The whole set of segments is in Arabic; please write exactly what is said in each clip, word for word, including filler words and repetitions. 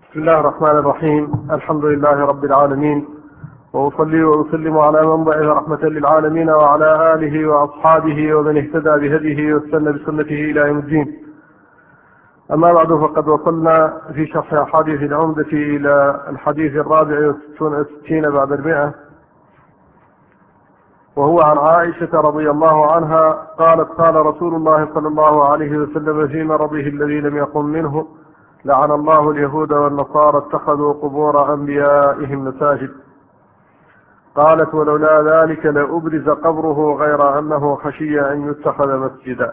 بسم الله الرحمن الرحيم. الحمد لله رب العالمين، وأصلي وأسلم على من بعث رحمة للعالمين وعلى آله وأصحابه ومن اهتدى بهديه واستنى بسنته إلى يوم الدين. أما بعد، فقد وصلنا في شرح أحاديث العمدة إلى الحديث الرابع والستين بعد المئة، وهو عن عائشة رضي الله عنها قالت: قال رسول الله صلى الله عليه وسلم في مرضه الذي لم يقم منه: لعن الله اليهود والنصارى اتخذوا قبور أنبيائهم مساجد. قالت: ولولا ذلك لأبرز قبره غير أنه خشي أن يتخذ مسجدا.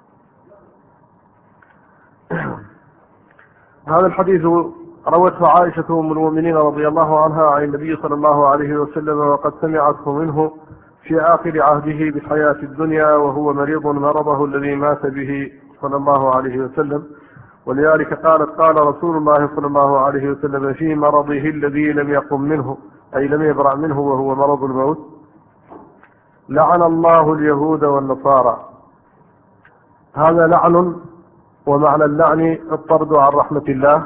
هذا الحديث روته عائشة أم المؤمنين رضي الله عنها عن النبي صلى الله عليه وسلم، وقد سمعته منه في آخر عهده بالحياة الدنيا وهو مريض مرضه الذي مات به صلى الله عليه وسلم. ولذلك قالت: قال رسول الله صلى الله عليه وسلم في مرضه الذي لم يقم منه، أي لم يبرأ منه وهو مرض الموت: لعن الله اليهود والنصارى. هذا لعن، ومعنى اللعن الطرد عن رحمة الله،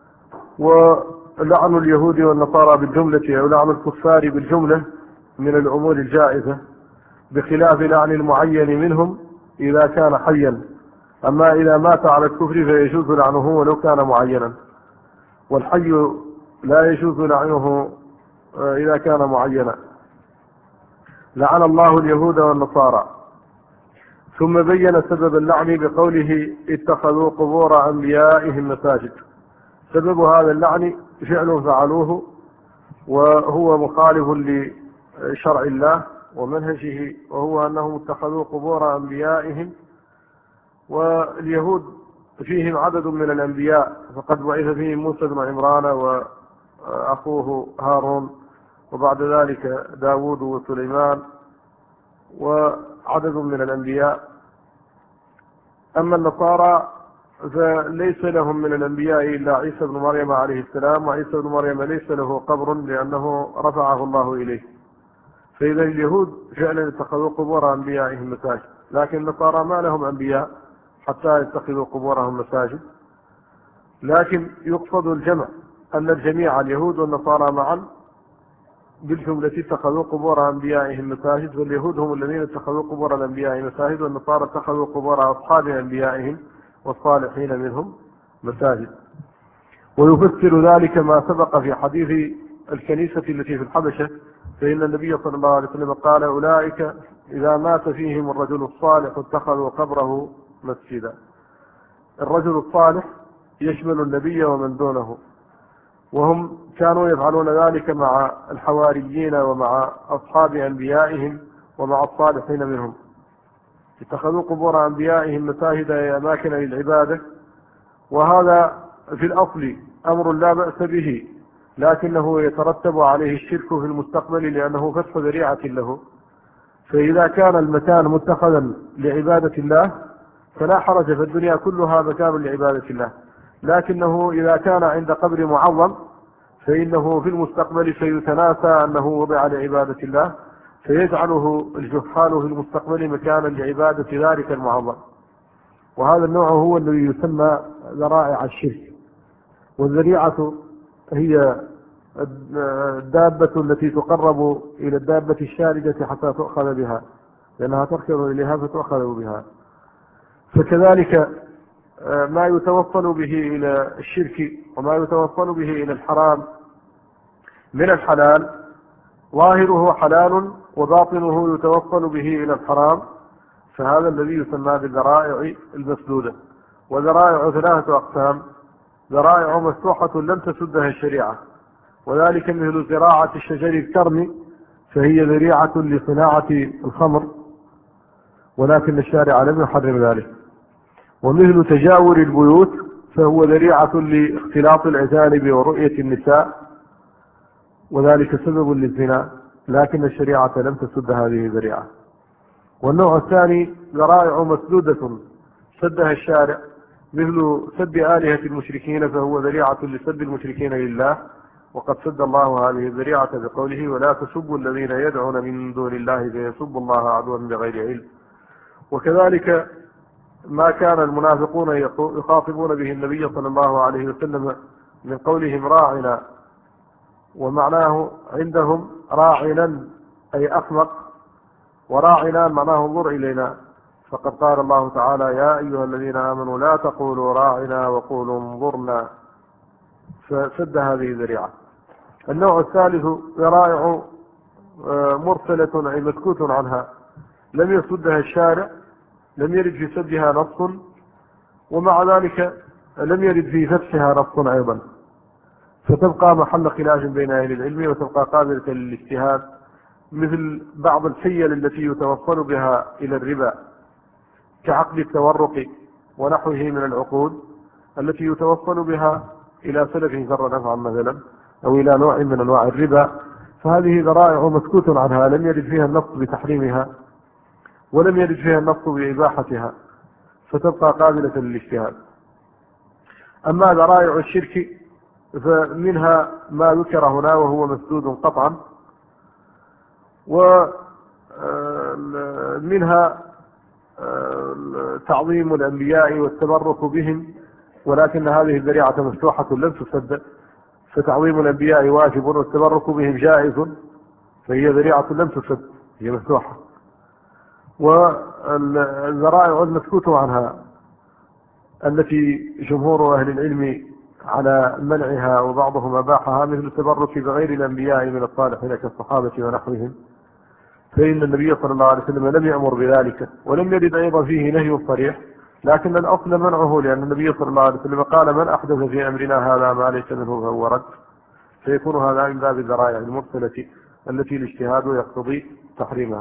ولعن اليهود والنصارى بالجملة أو لعن الكفار بالجملة من الأمور الجائزة، بخلاف لعن المعين منهم إذا كان حيا. أما إذا مات على الكفر فيجوز لعنه ولو كان معينا، والحي لا يجوز لعنه إذا كان معينا. لعن الله اليهود والنصارى. ثم بين سبب اللعن بقوله: اتخذوا قبور أنبيائهم مساجد. سبب هذا اللعن فعل فعلوه، وهو مخالف لشرع الله ومنهجه، وهو أنهم اتخذوا قبور أنبيائهم. واليهود فيهم عدد من الأنبياء، فقد بعث فيهم موسى بن عمران وأخوه هارون، وبعد ذلك داود وسليمان، وعدد من الأنبياء. أما النصارى فليس لهم من الأنبياء إلا عيسى بن مريم عليه السلام، وعيسى بن مريم ليس له قبر لأنه رفعه الله إليه. فإذا اليهود فعلا اتخذوا قبور أنبيائهم مساجد، لكن النصارى ما لهم أنبياء حتى يتخذوا قبورهم مساجد. لكن يقصد الجمع، أن الجميع اليهود والنصارى معا بالجملة اتخذوا قبور أنبيائهم مساجد، واليهود هم الذين اتخذوا قبور الأنبياء مساجد، والنصارى اتخذوا قبور أصحاب أنبيائهم والصالحين منهم مساجد. ويفسر ذلك ما سبق في حديث الكنيسة التي في الحبشة، فإن النبي صلى الله عليه وسلم قال: أولئك إذا مات فيهم الرجل الصالح اتخذوا قبره مسجدا. الرجل الصالح يشمل النبي ومن دونه، وهم كانوا يفعلون ذلك مع الحواريين ومع أصحاب أنبيائهم ومع الصالحين منهم. اتخذوا قبور أنبيائهم مساجد، أي أماكن للعبادة. وهذا في الأصل أمر لا بأس به، لكنه يترتب عليه الشرك في المستقبل لأنه فتح ذريعة له. فإذا كان المكان متخذا لعبادة الله فلا حرج، في الدنيا كلها مكان لعبادة الله، لكنه إذا كان عند قبر معظم فإنه في المستقبل سيتناسى أنه وضع لعبادة الله، فيجعله الجهال في المستقبل مكانا لعبادة ذلك المعظم. وهذا النوع هو الذي يسمى ذرائع الشرك. والذريعة هي الدابة التي تقرب إلى الدابة الشاردة حتى تؤخذ بها، لأنها تركض إليها فتؤخذ بها. فكذلك ما يتوصل به إلى الشرك وما يتوصل به إلى الحرام من الحلال ظاهره حلال وباطنه يتوصل به إلى الحرام، فهذا الذي يسمى بالذرائع المسدودة. وذرائع ثلاثة أقسام: ذرائع مفتوحة لم تسدها الشريعة، وذلك مثل زراعة الشجر الكرم، فهي ذريعة لصناعة الخمر ولكن الشارع لم يحرم ذلك. ومثل تجاور البيوت، فهو ذريعة لاختلاط الأجانب ورؤية النساء، وذلك سبب للزنا، لكن الشريعة لم تسد هذه الذريعة. والنوع الثاني ذرائع مسدودة سدها الشارع، مثل سد آلهة المشركين، فهو ذريعة لسد المشركين لله، وقد سد الله هذه الذريعة بقوله: ولا تسبوا الذين يدعون من دون الله فيسبوا الله عدوا بغير علم. وكذلك ما كان المنافقون يخاطبون به النبي صلى الله عليه وسلم من قولهم راعنا، ومعناه عندهم راعنا أي أحمق، وراعنا معناه انظر إلينا. فقد قال الله تعالى يا أيها الذين آمنوا لا تقولوا راعنا وقولوا انظرنا، فسد هذه الذريعة. النوع الثالث ذرائع مرسلة أي مسكوت عنها، لم يسدها الشارع، لم يرد في سدها نص، ومع ذلك لم يرد في فتحها نص أيضا، فتبقى محل خلاف بين أهل العلم وتبقى قابلة للاجتهاد، مثل بعض الحيل التي يتوصل بها إلى الربا كعقد التورق ونحوه من العقود التي يتوصل بها إلى سلف جر نفعا مثلا، أو إلى نوع من أنواع الربا، فهذه ذرائع مسكوت عنها، لم يرد فيها النص بتحريمها ولم يرد فيها النص بإباحتها، فتبقى قابلة للاجتهاد. أما ذرائع الشرك فمنها ما ذكر هنا وهو مسدود قطعا، ومنها تعظيم الأنبياء والتبرك بهم، ولكن هذه الذريعة مفتوحة لم تسد، فتعظيم الأنبياء واجب والتبرك بهم جائز، فهي ذريعة لم تسد، هي مفتوحة. والذرائع المسكوت عنها التي جمهور أهل العلم على منعها وبعضهم أباحها، مثل التبرك بغير الأنبياء من الصالحين كالصحابة ونحوهم، فإن النبي صلى الله عليه وسلم لم يأمر بذلك، ولم يرد أيضا فيه نهي صريح، لكن الأصل منعه، لأن النبي صلى الله عليه وسلم قال من أحدث في أمرنا هذا ما ليس منه فهو رد، فيكون هذا من باب الذرائع المرسلة التي الاجتهاد يقتضي تحريمها.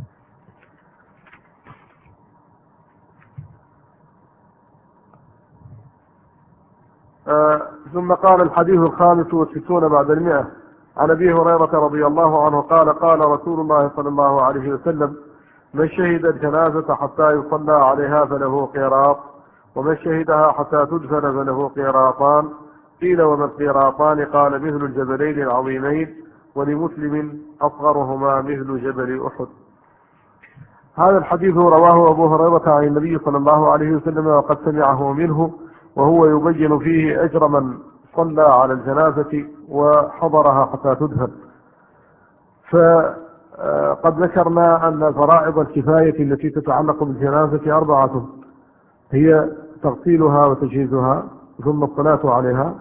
آه ثم قال الحديث الخامس والستون بعد المئة عن أبي هريرة رضي الله عنه قال قال رسول الله صلى الله عليه وسلم من شهد الجنازة حتى يصلى عليها فله قيراط، ومن شهدها حتى تدفن فله قيراطان. قيل وما القيراطان؟ قال مثل الجبلين العظيمين، ولمسلم أصغرهما مثل جبل أحد. هذا الحديث رواه أبو هريرة عن النبي صلى الله عليه وسلم وقد سمعه منه، وهو يبين فيه أجر من صلى على الجنازة وحضرها حتى تدفن. فقد ذكرنا أن فرائض الكفاية التي تتعلق بالجنازة أربعة، هي تغسيلها وتجهيزها ثم الصلاة عليها،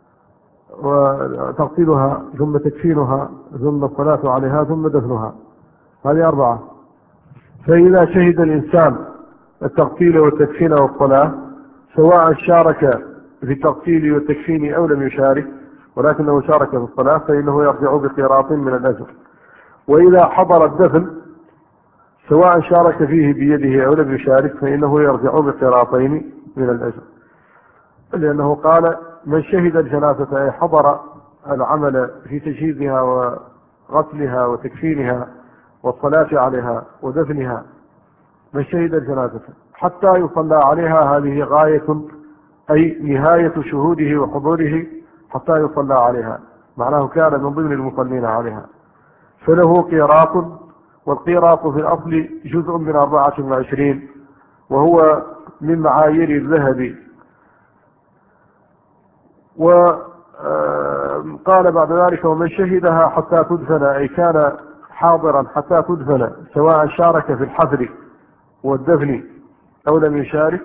وتغسيلها ثم تكفينها ثم الصلاة عليها ثم دفنها، هذه أربعة. فإذا شهد الإنسان التغسيل والتكفين والصلاة، سواء شارك في التغسيل والتكفين أو لم يشارك، ولكنه شارك في الصلاة، فإنه يرجع بقيراط من الأجر. وإذا حضر الدفن سواء شارك فيه بيده أو لم يشارك، فإنه يرجع بقيراطين من الأجر، لأنه قال من شهد الجنازة أي حضر العمل في تجهيزها وغسلها وتكفينها والصلاة عليها ودفنها، من شهد الجنازة حتى يصلى عليها، هذه غاية أي نهاية شهوده وحضوره حتى يصلى عليها، معناه كان من ضمن المصلين عليها، فله قيراط. والقيراط في الأصل جزء من أربعة وعشرين، وهو من معايير الذهب. وقال بعد ذلك ومن شهدها حتى تدفن أي كان حاضرا حتى تدفن، سواء شارك في الحفر والدفن أو لم يشارك،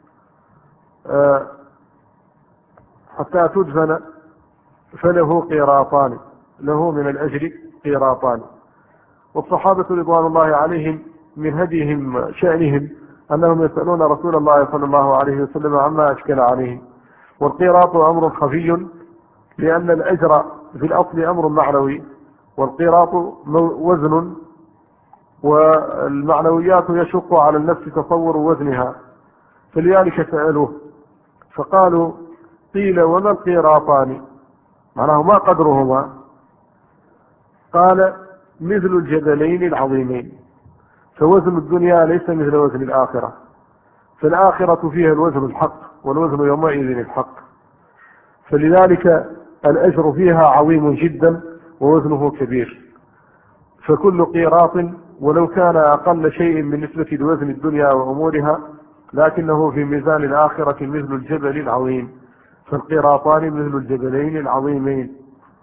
حتى تدفن فله قيراطان، له من الأجر قيراطان. والصحابة رضوان الله عليهم من هديهم شأنهم أنهم يسألون رسول الله صلى الله عليه وسلم عما أشكل عليهم. والقيراط أمر خفي، لأن الأجر في الأصل أمر معنوي، والقيراط وزن، والمعنويات يشق على النفس تصور وزنها، فلذلك سألوه فقالوا قيل وما القيراطان؟ معناه ما قدرهما؟ قال مثل الجبلين العظيمين. فوزن الدنيا ليس مثل وزن الآخرة، فالآخرة فيها الوزن الحق، والوزن يومئذ الحق، فلذلك الأجر فيها عظيم جدا ووزنه كبير. فكل قيراط ولو كان أقل شيء من نسبة الوزن الدنيا وأمورها، لكنه في ميزان الآخرة مثل الجبل العظيم، فالقراطان مثل الجبلين العظيمين.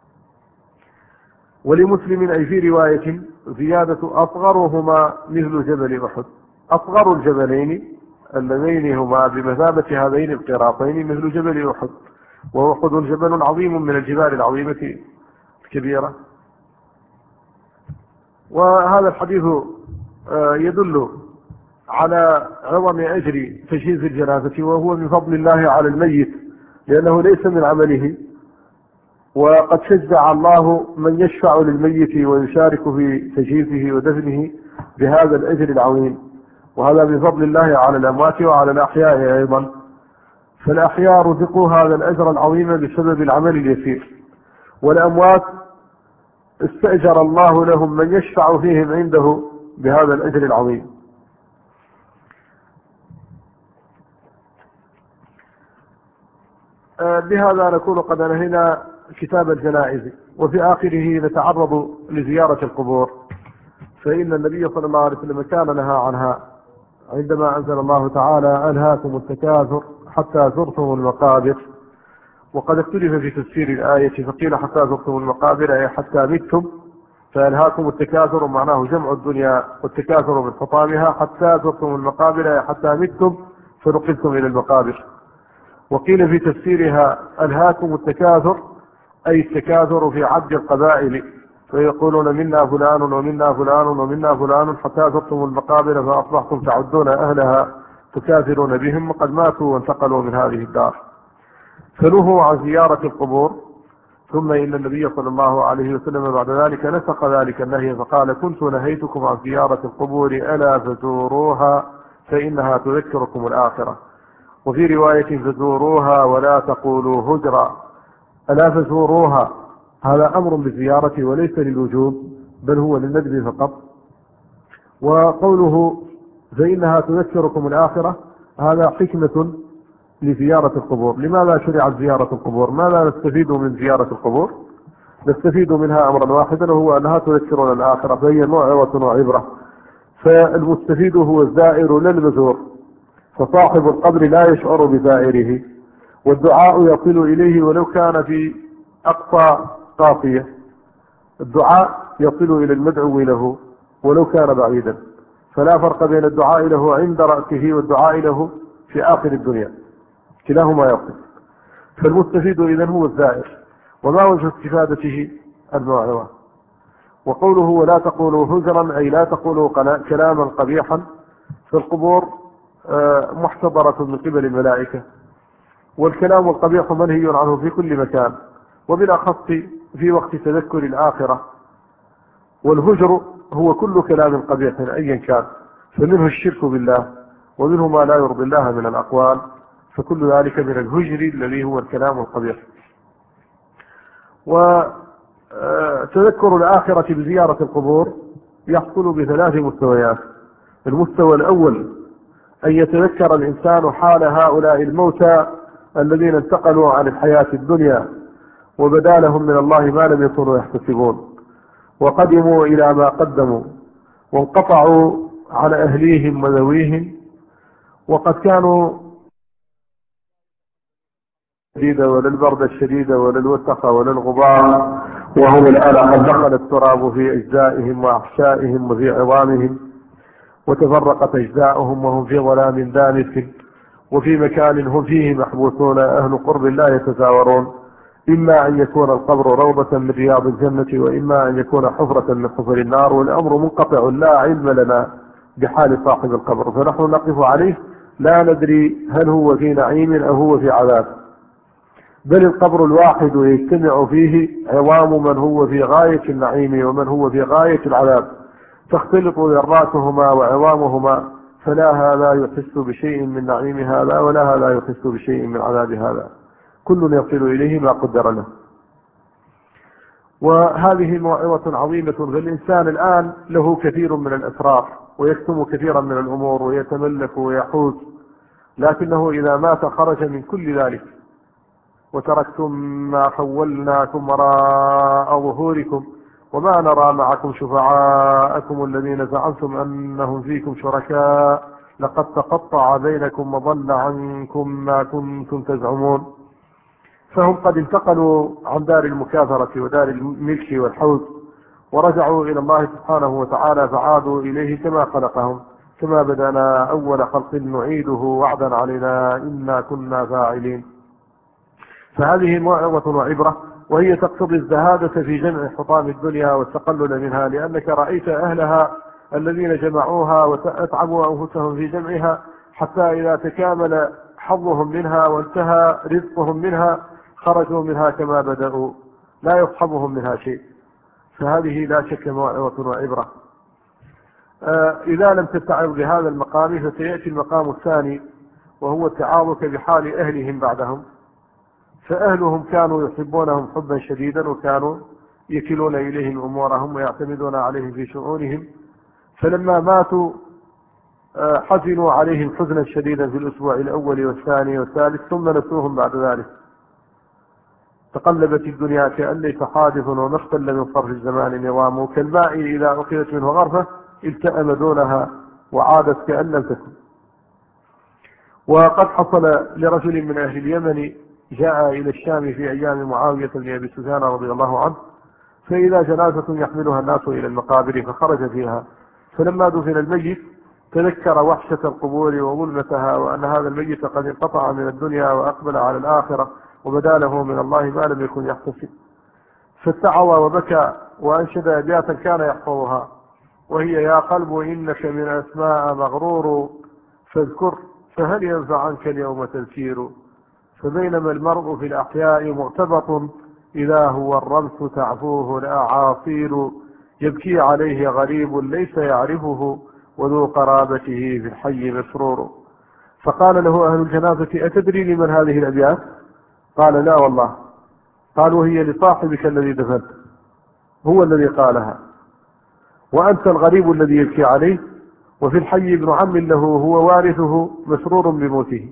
ولمسلم أي في رواية زيادة أصغرهما مثل جبل أحد، أصغر الجبلين اللذين هما بمثابة هذين القراطين مثل جبل أحد، وأحد جبل عظيم من الجبال العظيمة الكبيرة. وهذا الحديث يدل على عظم أجر تجهيز الجنازة، وهو من فضل الله على الميت لأنه ليس من عمله، وقد شجع الله من يشفع للميت ويشارك في تجهيزه ودفنه بهذا الأجر العظيم، وهذا من فضل الله على الأموات وعلى الأحياء أيضا. فالأحياء رزقوا هذا الأجر العظيم بسبب العمل اليسير، والأموات استأجر الله لهم من يشفع فيهم عنده بهذا الأجر العظيم. بهذا نكون قد انهينا كتاب الجنائز، وفي آخره نتعرض لزيارة القبور، فإن النبي صلى الله عليه وسلم كان نهى عنها عندما أنزل الله تعالى ألهاكم التكاثر حتى زرتم المقابر. وقد اختلف في تفسير الآية، فقيل حتى زرتم المقابر أي حتى متم، فألهاكم التكاثر معناه جمع الدنيا والتكاثر من حطامها، حتى زرتم المقابر أي حتى متم فنقلتم إلى المقابر. وقيل في تفسيرها ألهاكم التكاثر أي التكاثر في عد القبائل، فيقولون منا فلان ومنا فلان ومنا فلان حتى زرتم المقابر فأصبحتم تعدون أهلها تكاثرون بهم وقد ماتوا وانتقلوا من هذه الدار، فنهوا عن زيارة القبور. ثم إن النبي صلى الله عليه وسلم بعد ذلك نسخ ذلك النهي فقال كنت نهيتكم عن زيارة القبور ألا فزوروها فإنها تذكركم الآخرة. وفي رواية فزوروها ولا تقولوا هجرا، ألا فزوروها هذا أمر بالزيارة وليس للوجوب بل هو للندب فقط. وقوله فإنها تذكركم الآخرة هذا حكمة لزيارة القبور. لماذا شرعت زيارة القبور؟ ماذا نستفيد من زيارة القبور؟ نستفيد منها أمرا واحدا وهو أنها تذكرنا الآخرة، فهي موعظة وعبرة. فالمستفيد هو الزائر لا المزور، فصاحب القبر لا يشعر بزائره، والدعاء يصل إليه ولو كان في أقصى قافية، الدعاء يصل إلى المدعو له ولو كان بعيدا، فلا فرق بين الدعاء له عند رأسه والدعاء له في آخر الدنيا، كلاهما يصل. فالمستفيد إذن هو الزائر. وما وجه استفادته؟ الموعظة. وقوله ولا تقولوا هجرا أي لا تقولوا كلاما قبيحا، فالقبور محتضرة من قبل الملائكة، والكلام القبيح منهي عنه في كل مكان، وبالأخص في وقت تذكر الآخرة. والهجر هو كل كلام قبيح أيا كان، فمنه الشرك بالله ومنه ما لا يرضي الله من الأقوال، فكل ذلك من الهجر الذي هو الكلام القبيح. وتذكر الآخرة بزيارة القبور يحصل بثلاث مستويات. المستوى الأول أن يتذكر الإنسان حال هؤلاء الموتى الذين انتقلوا عن الحياة الدنيا وبدا لهم من الله ما لم يكونوا يحتسبون، وقدموا إلى ما قدموا وانقطعوا على أهليهم وذويهم، وقد كانوا شديدة ولا البرد الشديد ولا الوسخ ولا الغبار، وهم الآن قد دخل التراب في أجزائهم وأحشائهم وفي عظامهم، وتفرقت أجزاؤهم وهم في ظلام دامس، وفي مكان هم فيه محبوسون أهل قرب لا يتزاورون، إما أن يكون القبر روضة من رياض الجنة وإما أن يكون حفرة من حفر النار، والأمر منقطع لا علم لنا بحال صاحب القبر، فنحن نقف عليه لا ندري هل هو في نعيم أو هو في عذاب، بل القبر الواحد يجتمع فيه عظام من هو في غاية النعيم ومن هو في غاية العذاب، تختلط ذراتهما وعظامهما، فلا هذا يحس بشيء من نعيم هذا ولا هذا يحس بشيء من عذاب هذا، كل يصل إليه ما قدر له. وهذه موعظة عظيمة، فالإنسان الآن له كثير من الأسرار ويكتم كثيرا من الأمور ويتملك ويحوز، لكنه إذا مات خرج من كل ذلك. وتركتم ما خولناكم وراء ظهوركم وما نرى معكم شفعاءكم الذين زعمتم أنهم فيكم شركاء لقد تقطع بينكم وضل عنكم ما كنتم تزعمون. فهم قد انتقلوا عن دار المكاثرة ودار الملك والحوز ورجعوا إلى الله سبحانه وتعالى، فعادوا إليه كما خلقهم، كما بدأنا أول خلق نعيده وعدا علينا إنا كنا فاعلين. فهذه موعظة وعبرة، وهي تقتضي الزهادة في جمع حطام الدنيا والتقلل منها، لأنك رأيت أهلها الذين جمعوها وأتعبوا أنفسهم في جمعها حتى إذا تكامل حظهم منها وانتهى رزقهم منها خرجوا منها كما بدأوا لا يصحبهم منها شيء. فهذه لا شك موعظة وعبرة. آه إذا لم تتعظ بهذا المقام فسيأتي المقام الثاني، وهو تعاظك بحال أهلهم بعدهم. فأهلهم كانوا يحبونهم حبا شديدا، وكانوا يكلون إليهم أمورهم ويعتمدون عليهم في شؤونهم، فلما ماتوا حزنوا عليهم حزنا شديدا في الأسبوع الأول والثاني والثالث، ثم نسوهم بعد ذلك. تقلبت الدنيا كأن ليس حادث، وما اختل من صرف الزمان نظامه، كالماء إذا أخذت منه غرفة التأم دونها وعادت كأن لم تكن. وقد حصل لرجل من أهل اليمن جاء إلى الشام في أيام معاوية بن أبي سفيان رضي الله عنه، فإذا جنازة يحملها الناس إلى المقابر فخرج فيها، فلما دفن الميت تذكر وحشة القبور وظلمتها، وأن هذا الميت قد انقطع من الدنيا وأقبل على الآخرة وبدا له من الله ما لم يكن يحتسب، فاتعظ وبكى وأنشد أبياتا كان يحفظها، وهي: يا قلب إنك من أسماء مغرور فاذكر فهل ينفع عنك اليوم تذكير، فبينما المرء في الأحياء مغتبط إذا هو الرمس تعفوه الأعاصير، يبكي عليه غريب ليس يعرفه وذو قرابته في الحي مسرور. فقال له أهل الجنازة: أتدري لمن هذه الأبيات؟ قال: لا والله. قالوا: هي لصاحبك الذي دفنت، هو الذي قالها، وأنت الغريب الذي يبكي عليه، وفي الحي ابن عم له هو وارثه مسرور بموته.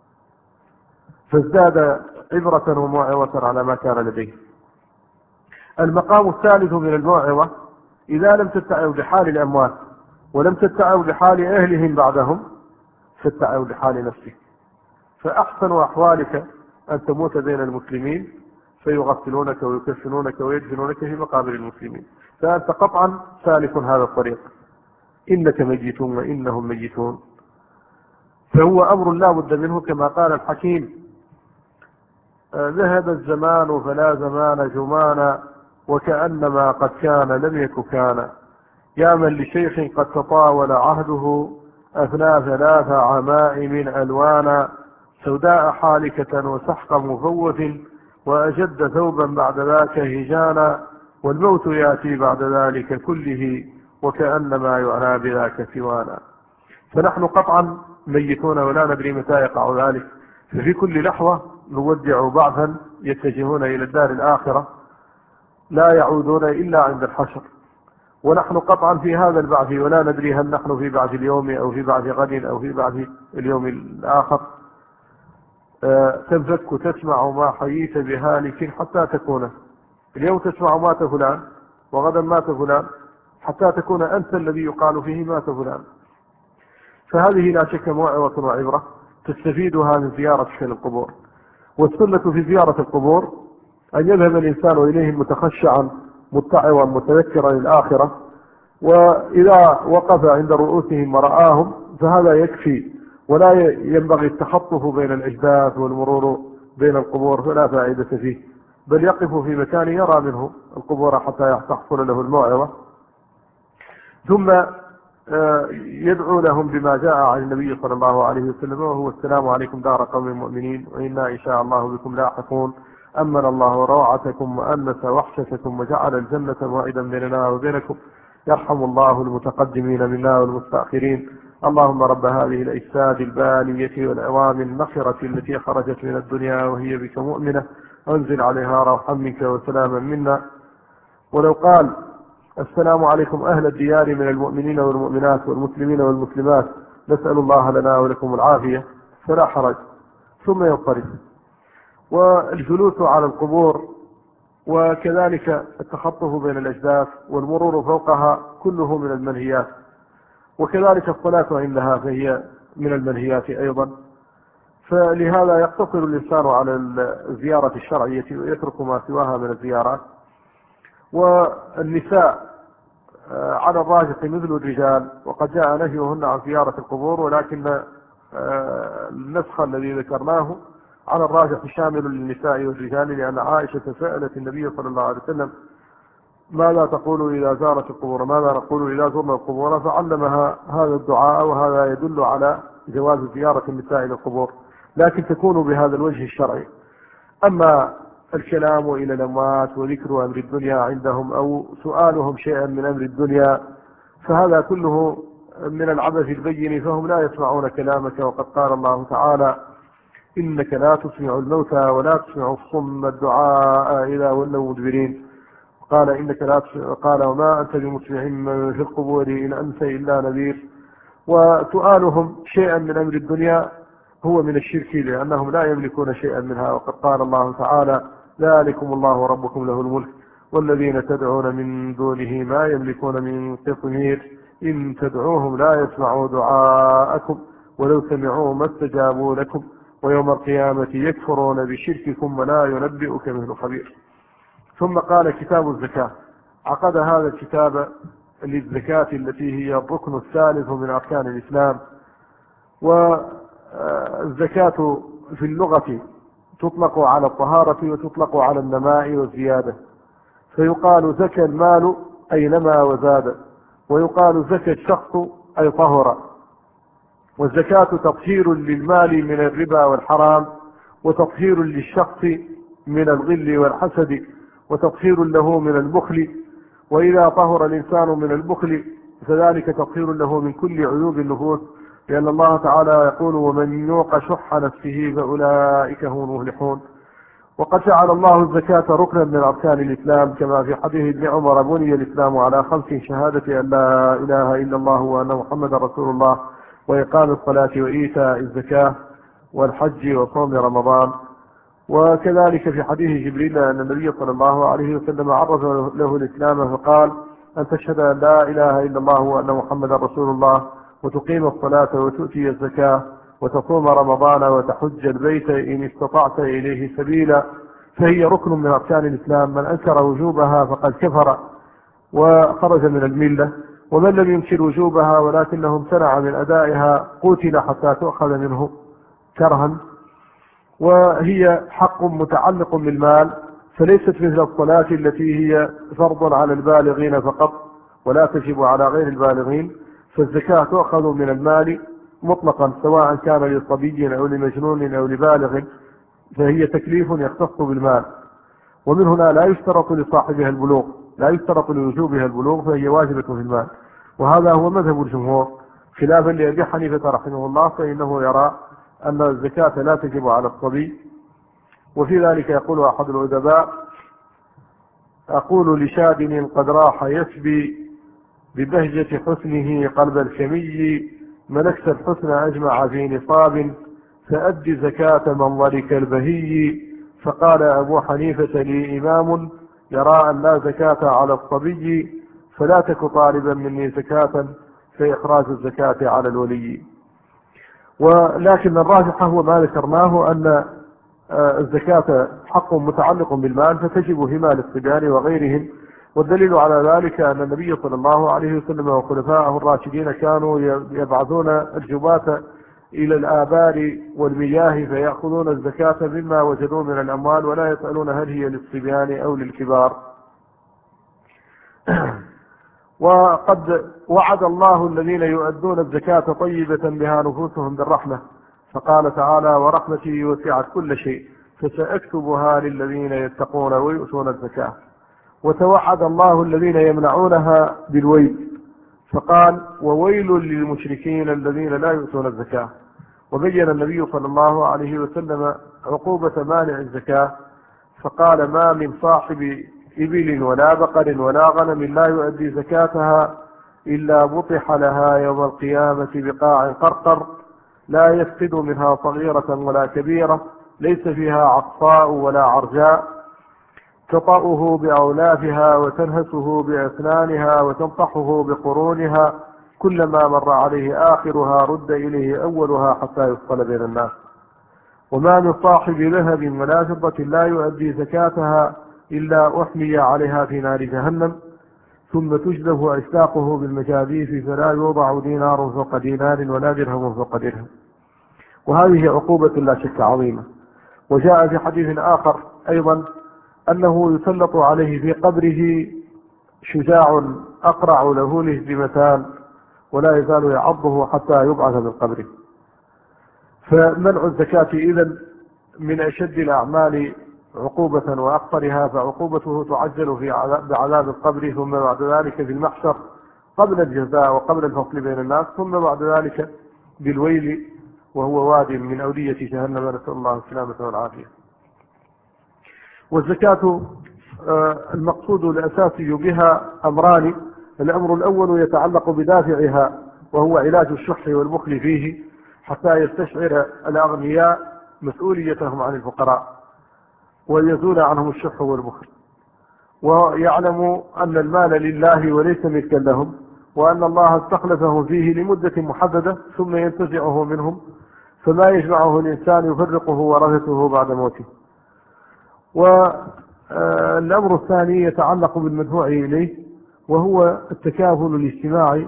فازداد عبرة وموعظة على ما كان لديه. المقام الثالث من الموعظة: إذا لم تتعظ بحال الأموات ولم تتعظ بحال أهلهم بعدهم فاتعظ بحال نفسك. فأحسن أحوالك أن تموت بين المسلمين فيغسلونك ويكفنونك ويدفنونك في مقابر المسلمين، فأنت قطعا سالك هذا الطريق، إنك ميتون وإنهم ميتون. فهو أمر لا بد منه، كما قال الحكيم: ذهب الزمان فلا زمان جمانا، وكأنما قد كان لم يك كان، يا من لشيخ قد تطاول عهده أثنى ثلاث عمائم ألوانا، سوداء حالكة وسحق مفوف، وأجد ثوبا بعد ذاك هجانا، والموت يأتي بعد ذلك كله، وكأنما يعنى بذاك سوانا. فنحن قطعا ميتون ولا ندري متى يقع ذلك، ففي كل لحظة نودع بعثا يتجهون إلى الدار الآخرة لا يعودون إلا عند الحشر، ونحن قطعا في هذا البعث ولا ندري هل نحن في بعث اليوم أو في بعث غد أو في بعث اليوم الآخر. أه تنفك تسمع ما حييت بهالك حتى تكون، اليوم تسمع مات فلان وغدا مات فلان، حتى تكون أنت الذي يقال فيه مات فلان. فهذه لا شك موعظة وعبرة تستفيدها من زيارتك للقبور. والسنة في زيارة القبور أن يذهب الإنسان إليهم متخشعا متعظا متذكرا الآخرة، وإذا وقف عند رؤوسهم ورآهم فهذا يكفي، ولا ينبغي التخطف بين الأجداث والمرور بين القبور، فلا فائدة فيه، بل يقف في مكان يرى منه القبور حتى تحصل له الموعظة. ثم يدعو لهم بما جاء عن النبي صلى الله عليه وسلم، وهو: السلام عليكم دار قوم مؤمنين وإنا إن شاء الله بكم لاحقون، أمن الله روعتكم وأنس وحشتكم وجعل الجنة موعدا بيننا وبينكم، يرحم الله المتقدمين منا والمستأخرين، اللهم رب هذه الأجساد البالية والعظام النخرة التي خرجت من الدنيا وهي بك مؤمنة، أنزل عليها روحا منك وسلاما منا. ولو قال: السلام عليكم أهل الديار من المؤمنين والمؤمنات والمسلمين والمسلمات، نسأل الله لنا ولكم العافية، فلا حرج، ثم ينصرف. والجلوس على القبور وكذلك التخطف بين الأجداث والمرور فوقها كله من المنهيات، وكذلك الصلاة عندها فهي من المنهيات أيضا. فلهذا يقتصر الإنسان على الزيارة الشرعية ويترك ما سواها من الزيارات. والنساء على الراجح مثل الرجال، وقد جاء نهيهن عن زيارة القبور، ولكن النسخ الذي ذكرناه على الراجح شامل للنساء والرجال، لأن عائشة سألت النبي صلى الله عليه وسلم ماذا تقول إذا زارت القبور، ماذا نقول إذا زرنا القبور، فعلمها هذا الدعاء، وهذا يدل على جواز زيارة النساء إلى القبور، لكن تكون بهذا الوجه الشرعي. أما الكلام إلى الأموات وذكر أمر الدنيا عندهم أو سؤالهم شيئا من أمر الدنيا فهذا كله من العبث البين، فهم لا يسمعون كلامك، وقد قال الله تعالى إنك لا تسمع الموتى ولا تسمع الصم الدعاء إذا ولوا مدبرين. قال إنك لا تسمع، قال وما أنت بمسمع من في القبور إن أنت إلا نذير. وسؤالهم شيئا من أمر الدنيا هو من الشرك، لأنهم لا يملكون شيئا منها، وقد قال الله تعالى ذلكم الله ربكم له الملك والذين تدعون من دونه ما يملكون من قطمير إن تدعوهم لا يسمعوا دعاءكم ولو سمعوا ما استجابوا لكم ويوم القيامة يكفرون بشرككم ولا ينبئك مثل خبير. ثم قال كتاب الزكاة، عقد هذا الكتاب للزكاة التي هي الركن الثالث من أركان الإسلام. والزكاة في اللغة تطلق على الطهارة وتطلق على النماء والزيادة، فيقال زكى المال أي نما وزاد، ويقال زكى الشخص أي طهر. والزكاة تطهير للمال من الربا والحرام، وتطهير للشخص من الغل والحسد، وتطهير له من البخل، وإذا طهر الإنسان من البخل فذلك تطهير له من كل عيوب النفوس، لأن الله تعالى يقول ومن يوق شح نفسه فأولئك هم المفلحون. وقد جعل الله الزكاة ركنا من أركان الإسلام، كما في حديث ابن عمر بني الإسلام على خمس: شهادة أن لا إله إلا الله وأن محمد رسول الله، وإقام الصلاة وإيتاء الزكاة والحج وصوم رمضان. وكذلك في حديث جبريل أن النبي صلى الله عليه وسلم عرف له الإسلام فقال أن تشهد أن لا إله إلا الله وأن محمد رسول الله، وتقيم الصلاة وتؤتي الزكاة وتصوم رمضان وتحج البيت إن استطعت إليه سبيلا، فهي ركن من أركان الإسلام. من أنكر وجوبها فقد كفر وخرج من الملة، ومن لم ينكر وجوبها ولكنه امتنع من أدائها قتل حتى تؤخذ منه كرها. وهي حق متعلق بالمال، فليست مثل الصلاة التي هي فرض على البالغين فقط ولا تجب على غير البالغين، فالزكاة تؤخذ من المال مطلقا سواء كان لصبي أو لمجنون أو لبالغ، فهي تكليف يختص بالمال. ومن هنا لا يشترط لصاحبها البلوغ، لا يشترط لوجوبها البلوغ، فهي واجبة في المال. وهذا هو مذهب الجمهور، خلافا لأبي حنيفة رحمه الله، فإنه يرى أن الزكاة لا تجب على الصبي. وفي ذلك يقول أحد الأدباء: أقول لشادن قد راح يسبي ببهجة حسنه قلب الكمي، ملكت الحسن أجمع في نصاب فأد زكاة منظرك البهي. فقال أبو حنيفة لي إمام يرى أن لا زكاة على الصبي، فلا تك طالبا مني زكاة فإخراج الزكاة على الولي. ولكن الراجح هو ما ذكرناه، أن الزكاة حق متعلق بالمال فتجب في مال الصبيان وغيرهم. والدليل على ذلك أن النبي صلى الله عليه وسلم وخلفائه الراشدين كانوا يبعثون الجباة إلى الآبار والمياه فيأخذون الزكاة مما وجدوا من الأموال، ولا يسألون هل هي للصبيان أو للكبار. وقد وعد الله الذين يؤدون الزكاة طيبة بها نفوسهم بالرحمة، فقال تعالى ورحمتي وسعت كل شيء فسأكتبها للذين يتقون ويؤتون الزكاة. وتوعد الله الذين يمنعونها بالويل، فقال وويل للمشركين الذين لا يؤتون الزكاة. وبين النبي صلى الله عليه وسلم عقوبة مانع الزكاة، فقال ما من صاحب إبل ولا بقر ولا غنم لا يؤدي زكاتها إلا بطح لها يوم القيامة بقاع قرقر لا يفقد منها صغيرة ولا كبيرة، ليس فيها عقصاء ولا عرجاء، تطأه بأولافها وتنهسه بأسنانها وتنطحه بقرونها، كلما مر عليه آخرها رد إليه أولها حتى يفصل بين الناس. وما من صاحب ذهب ولا فضة لا يؤدي زكاتها إلا أحمي عليها في نار جهنم ثم تجلف أشلاقه بالمجاذيف فلا يوضع دينار فوق دينار ولا درهم فوق درهم. وهذه عقوبة لا شك عظيمة. وجاء في حديث آخر أيضا أنه يسلط عليه في قبره شجاع أقرع له لهزمتان ولا يزال يعضه حتى يبعث من قبره. فمنع الزكاة إذن من أشد الأعمال عقوبة وأخطرها، فعقوبته تعجل في بعذاب القبر ثم بعد ذلك في المحشر قبل الجزاء وقبل الفصل بين الناس، ثم بعد ذلك بالويل وهو واد من أودية جهنم، نسأل الله السلامة والعافية. والزكاة المقصود الأساسي بها أمران. الأمر الأول يتعلق بدافعها وهو علاج الشح والبخل فيه حتى يستشعر الأغنياء مسؤوليتهم عن الفقراء ويزول عنهم الشح والبخل، ويعلموا أن المال لله وليس ملكا لهم، وأن الله استخلفهم فيه لمدة محددة ثم ينتزعه منهم، فما يجمعه الإنسان يفرقه ورثته بعد موته. والأمر الثاني يتعلق بالمدفوع إليه وهو التكافل الاجتماعي.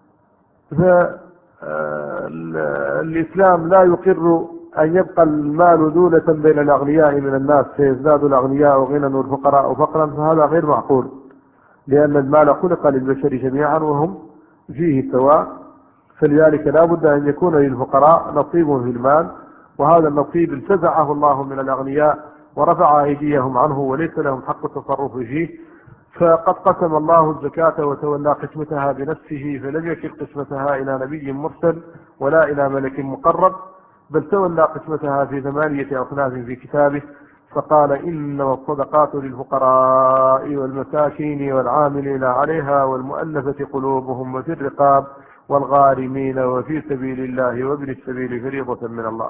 فالإسلام لا يقر أن يبقى المال دولة بين الأغنياء من الناس فيزداد الأغنياء غنى والفقراء فقرا، فهذا غير معقول، لأن المال خلق للبشر جميعا وهم فيه سواء، فلذلك لا بد أن يكون للفقراء نصيب في المال، وهذا النصيب انتزعه الله من الأغنياء ورفع أيديهم عنه وليس لهم حق التصرف فيه. فقد قسم الله الزكاة وتولى قسمتها بنفسه، فلم يكل قسمتها إلى نبي مرسل ولا إلى ملك مقرب، بل تولى قسمتها في ثمانية أصناف في كتابه، فقال إنما الصدقات للفقراء والمساكين والعاملين عليها والمؤلفة قلوبهم وفي الرقاب والغارمين وفي سبيل الله وابن السبيل فريضة من الله.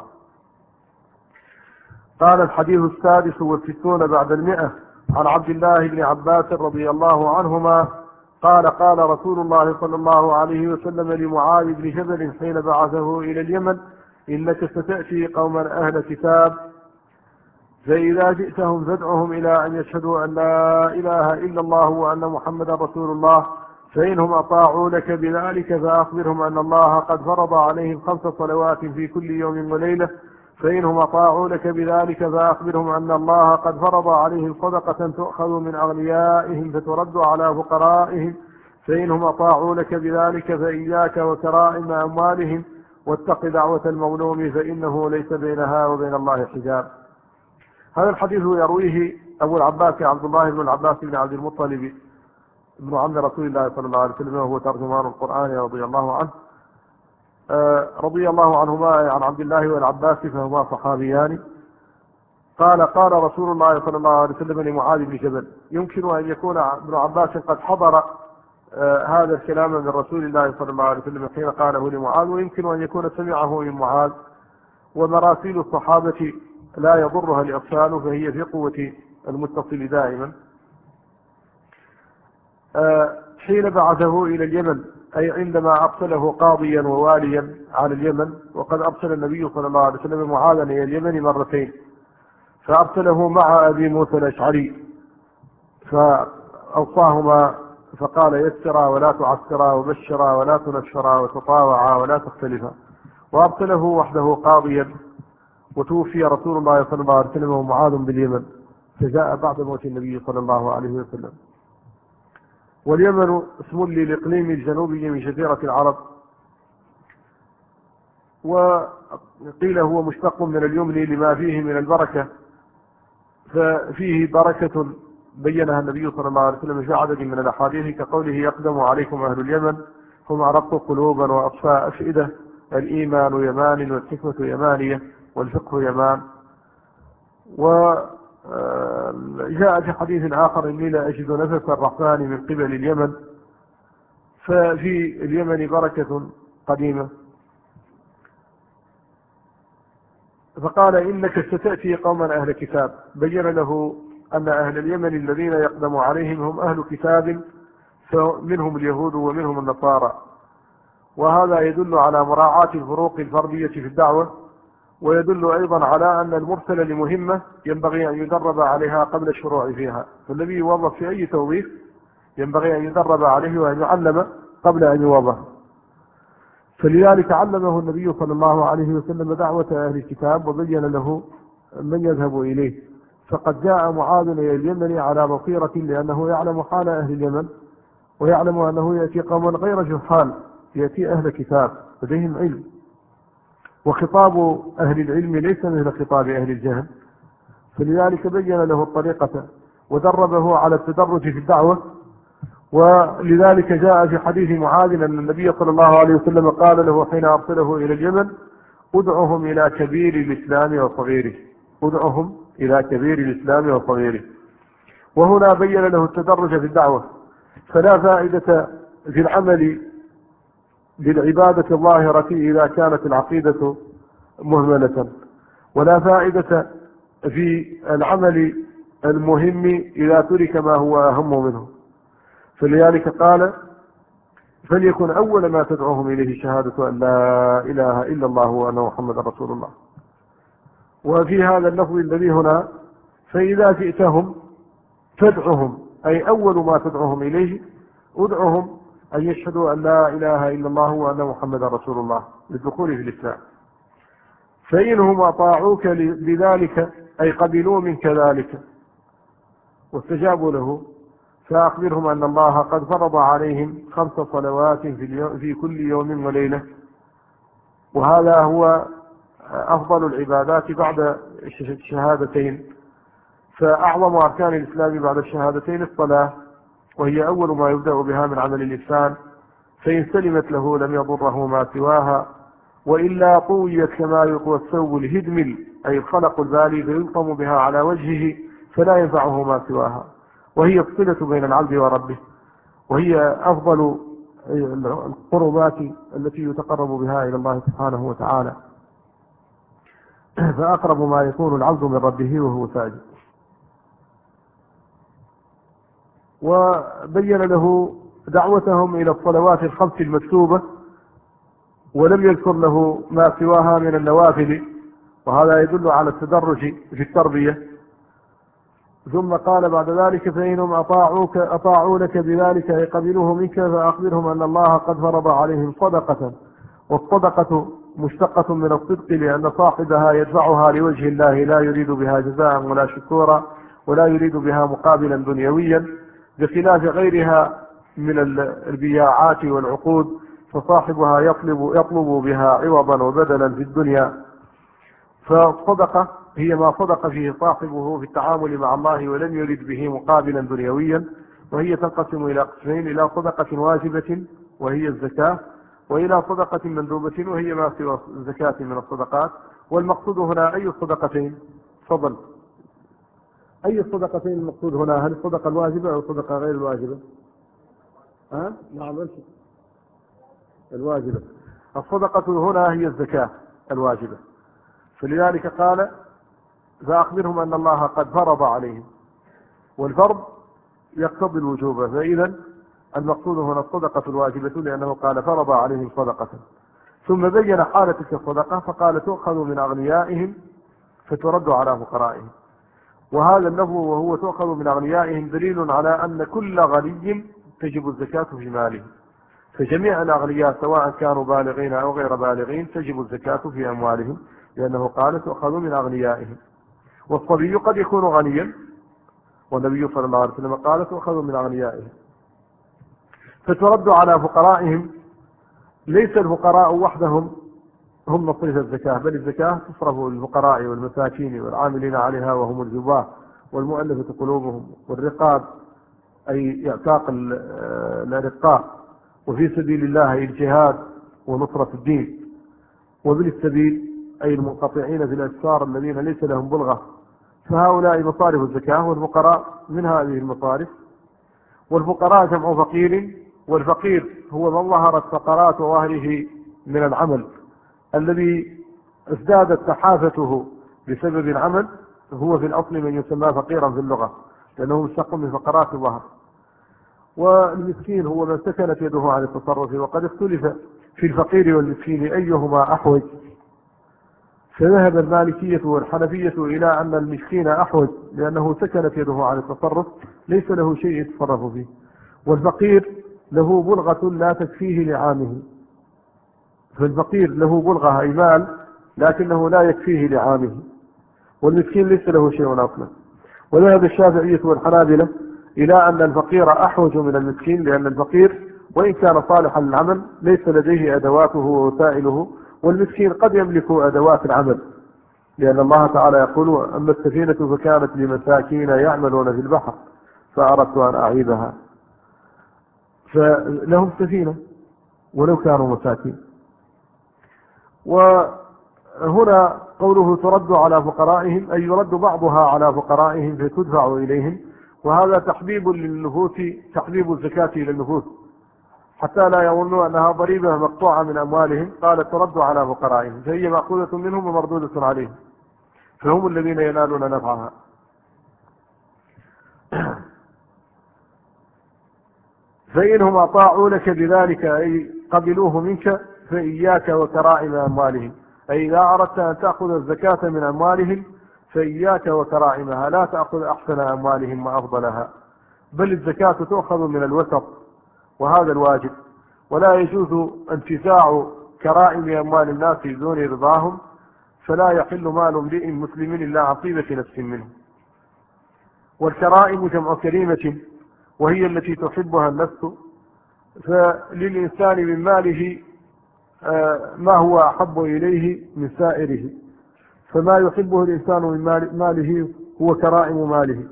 قال الحديث السادس والستون بعد المئة عن عبد الله بن عباس رضي الله عنهما قال قال رسول الله صلى الله عليه وسلم لمعاذ بن جبل حين بعثه إلى اليمن إنك ستأتي قوما أهل كتاب، فإذا جئتهم فادعهم إلى أن يشهدوا أن لا إله إلا الله وأن محمدا رسول الله، فإنهم أطاعوا لك بذلك فأخبرهم أن الله قد فرض عليهم خمس صلوات في كل يوم وليلة، فإنهم أطاعوا لك بذلك فأخبرهم أن الله قد فرض عليهم صدقة تؤخذ من أغنيائهم فترد على فقرائهم، فإنهم أطاعوا لك بذلك فإياك وكرائم أموالهم واتق دعوة المظلوم فإنه ليس بينها وبين الله حجاب. هذا الحديث يرويه أبو العباس عبد الله بن العباس بن عبد المطلب ابن عم رسول الله صلى الله عليه وسلم وهو ترجمان القرآن رضي الله عنه رضي الله عنهما عن عبد الله والعباس فهما صحابيان. قال قال رسول الله صلى الله عليه وسلم لمعاذ بن جبل. يمكن أن يكون ابن عباس قد حضر هذا الكلام من رسول الله صلى الله عليه وسلم حين قاله لمعاذ، ويمكن أن يكون سمعه من معاذ، ومراسيل الصحابة لا يضرها الإرسال فهي في قوة المتصل دائما. حين بعثه إلى اليمن أي عندما أرسله قاضيا وواليا على اليمن، وقد أرسل النبي صلى الله عليه وسلم معاذا إلى اليمن مرتين، فأرسله مع أبي موسى الأشعري فأوصاهما فقال يسرا ولا تعسرا وبشرا ولا تنشرا وتطاوعا ولا تختلفا، وأرسله وحده قاضيا، وتوفي رسول الله صلى الله عليه وسلم ومعاذ باليمن، فجاء بعد موت النبي صلى الله عليه وسلم. واليمن اسم للإقليم الجنوبي من جزيرة العرب، وقيل هو مشتق من اليمن لما فيه من البركة، ففيه بركة بينها النبي صلى الله عليه وسلم في عدد من الأحاديث كقوله يقدم عليكم أهل اليمن هم أرق قلوبا وأصفاء أفئدة، الإيمان يمان والحكمة يمانية والفقه يمان. وجاء في حديث آخر إني لا أجد نفس الرحمن من قبل اليمن، ففي اليمن بركة قديمة. فقال إنك ستأتي قوما أهل كتاب، بين له أن أهل اليمن الذين يقدم عليهم هم أهل كتاب، منهم اليهود ومنهم النصارى، وهذا يدل على مراعاة الفروق الفردية في الدعوة، ويدل أيضا على أن المرسل لمهمة ينبغي أن يدرب عليها قبل الشروع فيها، فالذي يوظف في أي توظيف ينبغي أن يدرب عليه وأن يعلم قبل أن يوظف. فلذلك علمه النبي صلى الله عليه وسلم دعوة أهل الكتاب وبين له من يذهب إليه. فقد جاء معاذ إلى اليمن على بصيرة، لأنه يعلم حال أهل اليمن ويعلم أنه يأتي قوما غير جهال، يأتي أهل كتاب لديهم علم، وخطاب أهل العلم ليس مثل خطاب أهل الجهل. فلذلك بين له الطريقة ودربه على التدرج في الدعوة. ولذلك جاء في حديث معاذ أن النبي صلى الله عليه وسلم قال له حين أرسله إلى اليمن: ادعهم إلى كبير الإسلام وصغيره، ادعهم إلى كبير الإسلام وصغيره. وهنا بين له التدرج في الدعوة. فلا فائدة في العمل بالعبادة الظاهرة إذا كانت العقيدة مهملة، ولا فائدة في العمل المهم إذا ترك ما هو أهم منه. فلذلك قال: فليكن أول ما تدعوهم إليه شهادة أن لا إله إلا الله وأن محمد رسول الله. وفي هذا اللفظ الذي هنا: فإذا جئتهم فادعهم، أي أول ما تدعوهم إليه ادعهم أن يشهدوا أن لا إله إلا الله وأن محمد رسول الله للدخول في الإسلام. فإنهم أطاعوك بذلك أي قبلوا منك ذلك واستجابوا له، فأخبرهم أن الله قد فرض عليهم خمس صلوات في, في كل يوم وليلة، وهذا هو أفضل العبادات بعد الشهادتين. فأعظم أركان الإسلام بعد الشهادتين الصلاة، وهي أول ما يبدأ بها من عمل الإنسان، فإن سلمت له لم يضره ما سواها، وإلا طويت كما يطوى الثوب الهدمل أي الخلق البالي، فيلطم بها على وجهه فلا ينفعه ما سواها. وهي الصلة بين العبد وربه، وهي أفضل القربات التي يتقرب بها إلى الله سبحانه وتعالى. فأقرب ما يكون العبد من ربه وهو ساجد. وبين له دعوتهم إلى الصلوات الخمس المكتوبة، ولم يذكر له ما سواها من النوافل، وهذا يدل على التدرج في التربية. ثم قال بعد ذلك: فإنهم أطاعوك أطاعوا لك بذلك أي قبلوه منك، فأخبرهم أن الله قد فرض عليهم صدقة. والصدقة مشتقة من الصدق، لأن صاحبها يدفعها لوجه الله لا يريد بها جزاء ولا شكورا ولا يريد بها مقابلا دنيويا، بخلاف غيرها من البياعات والعقود، فصاحبها يطلب, يطلب بها عوضا وبدلا في الدنيا. فالصدقة هي ما صدق فيه صاحبه في التعامل مع الله ولم يرد به مقابلا دنيويا، وهي تنقسم إلى قسمين: إلى صدقة واجبة وهي الزكاة، وإلى صدقة مندوبة وهي ما سوى الزكاة من الصدقات. والمقصود هنا أي الصدقتين؟ فضل أي الصدقتين المقصود هنا؟ هل الصدقة الواجبة أو الصدقة غير الواجبة؟ ها؟ نعم، الواجبة. الصدقة هنا هي الزكاة الواجبة. فلذلك قال: فأخبرهم أن الله قد فرض عليهم، والفرض يقتضي الوجوب، فإذا المقصود هنا الصدقة الواجبة، لأنه قال فرض عليهم صدقة. ثم بين حالة تلك الصدقة فقال: تؤخذ من أغنيائهم فترد على فقرائهم. وهذا اللفظ وهو تؤخذ من أغنيائهم دليل على أن كل غني تجب الزكاة في ماله، فجميع الأغنياء سواء كانوا بالغين أو غير بالغين تجب الزكاة في أموالهم، لأنه قال: تؤخذ من أغنيائهم. والصبي قد يكون غنيا، والنبي صلى الله عليه وسلم قال: تؤخذ من أغنيائهم فترد على فقرائهم. ليس الفقراء وحدهم هم مصرف الزكاة، بل الزكاة تصرف للفقراء والمساكين والعاملين عليها وهم الجباه والمؤلفة قلوبهم والرقاب أي اعتاق الرقاق، وفي سبيل الله الجهاد ونصرة الدين، وابن السبيل أي المنقطعين في الأسفار الذين ليس لهم بلغة. فهؤلاء مصارف الزكاة، والفقراء من هذه المصارف. والفقراء جمع فقير، والفقير هو من ظهرت فقرات ظهره من العمل الذي ازدادت تحافته بسبب العمل، هو في الأصل من يسمى فقيرا في اللغة، لأنه مشتق من فقرات الظهر. والمسكين هو من سكنت يده عن التصرف، وقد اختلف في الفقير والمسكين أيهما أحوج، فذهب المالكية والحنفية إلى أن المسكين أحوج لأنه سكنت يده على التصرف، ليس له شيء يتصرف فيه، والفقير له بلغة لا تكفيه لعامه. فالفقير له بلغة أي مال لكنه لا يكفيه لعامه، والمسكين ليس له شيء أصلا. وذهب الشافعية والحنابلة إلى أن الفقير أحوج من المسكين، لأن الفقير وإن كان صالحا للعمل ليس لديه أدواته ووسائله، والمسكين قد يملك أدوات العمل، لأن الله تعالى يقول: أما السفينة فكانت لمساكين يعملون في البحر فأردت أن أعيبها. فلهم سفينة ولو كانوا مساكين. وهنا قوله ترد على فقرائهم أي يرد بعضها على فقرائهم فتدفع إليهم، وهذا تحبيب للنفوس، تحبيب الزكاة إلى النفوس حتى لا يظنوا أنها ضريبة مقطوعة من أموالهم. قال ترد على فقرائهم، فهي مأخوذة منهم ومردودة عليهم، فهم الذين ينالون نفعها. فإنهم أطاعونك بذلك أي قبلوه منك فإياك وكرائم أموالهم، أي إذا أردت أن تأخذ الزكاة من أموالهم فإياك وكرائمها، لا تأخذ أحسن أموالهم وأفضلها، بل الزكاة تؤخذ من الوسط، وهذا الواجب. ولا يجوز انتزاع كرائم أموال الناس بدون رضاهم، فلا يحل مال امرئ مسلم إلا عن طيبة نفس منه. والكرائم جمع كريمة وهي التي تحبها النفس، فللإنسان من ماله ما هو أحب إليه من سائره، فما يحبه الإنسان من ماله هو كرائم ماله.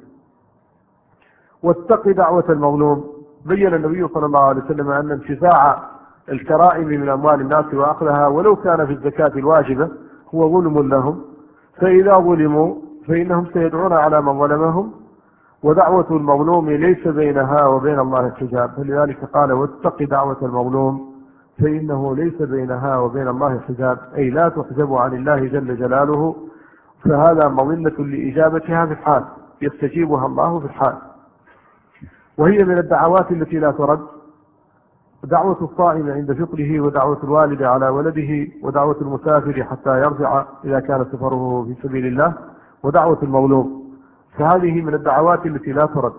واتق دعوة المظلوم، بين النبي صلى الله عليه وسلم أن انتزاع الكرائم من أموال الناس وأخذها ولو كان في الزكاة الواجبة هو ظلم لهم، فإذا ظلموا فإنهم سيدعون على من ظلمهم، ودعوة المظلوم ليس بينها وبين الله حجاب، فلذلك قال واتق دعوة المظلوم فإنه ليس بينها وبين الله حجاب، أي لا تحجب عن الله جل جلاله، فهذا مظنة لإجابتها في الحال، يستجيبها الله في الحال. وهي من الدعوات التي لا ترد، دعوة الصائم عند فطره، ودعوة الوالد على ولده، ودعوة المسافر حتى يرجع إذا كان سفره في سبيل الله، ودعوة المظلوم، فهذه من الدعوات التي لا ترد.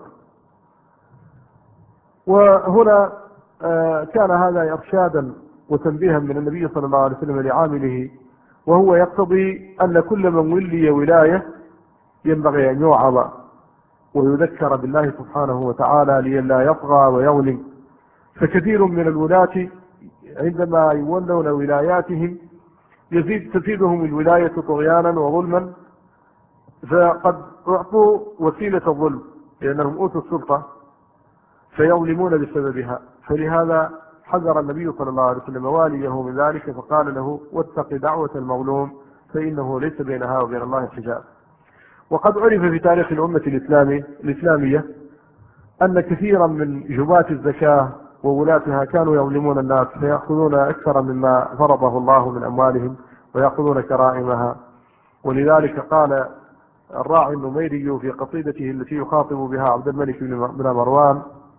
وهنا كان هذا إرشادا وتنبيها من النبي صلى الله عليه وسلم لعامله، وهو يقتضي أن كل من ولي ولاية ينبغي أن يوعظ ويذكر بالله سبحانه وتعالى لئلا يطغى ويظلم. فكثير من الولاة عندما يولون ولاياتهم يزيد تزيدهم الولاية طغيانا وظلما، فقد أعطوا وسيلة الظلم لأنهم أوتوا السلطة فيظلمون بسببها. فلهذا حذر النبي صلى الله عليه وسلم واليه من ذلك، فقال له واتق دعوة المظلوم فإنه ليس بينها وبين الله حجاب. وقد عرف في تاريخ الأمة الإسلامي الإسلامية أن كثيرا من جباة الزكاة وولاتها كانوا يظلمون الناس، فيأخذون أكثر مما فرضه الله من أموالهم ويأخذون كرائمها. ولذلك قال الراعي النميري في قصيدته التي يخاطب بها عبد الملك بن مروان: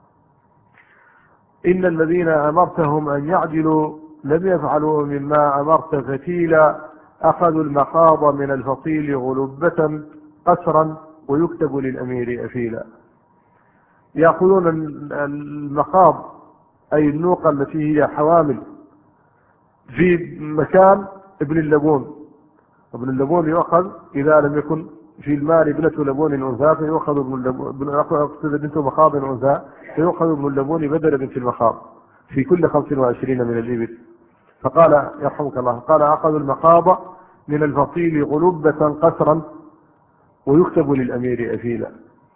إن الذين أمرتهم أن يعدلوا لم يفعلوا مما أمرت فتيلا، أخذوا المخاض من الفصيل غلبة قسرا ويكتب للأمير أفيلا. يأخذون المخاض أي النوقة التي هي حوامل في مكان ابن اللبون. ابن اللبون يؤخذ إذا لم يكن في المال ابنة لبون أنثى فيؤخذ ابن اللبون، أقصد بنت مخاض أنثى فيؤخذ ابن اللبون بدل بنت المخاض في كل خمس وعشرين من الإبل. فقال يرحمك الله، قال أخذوا المخاض من الفصيل غلبة قسرا ويكتب للأمير أفيلا.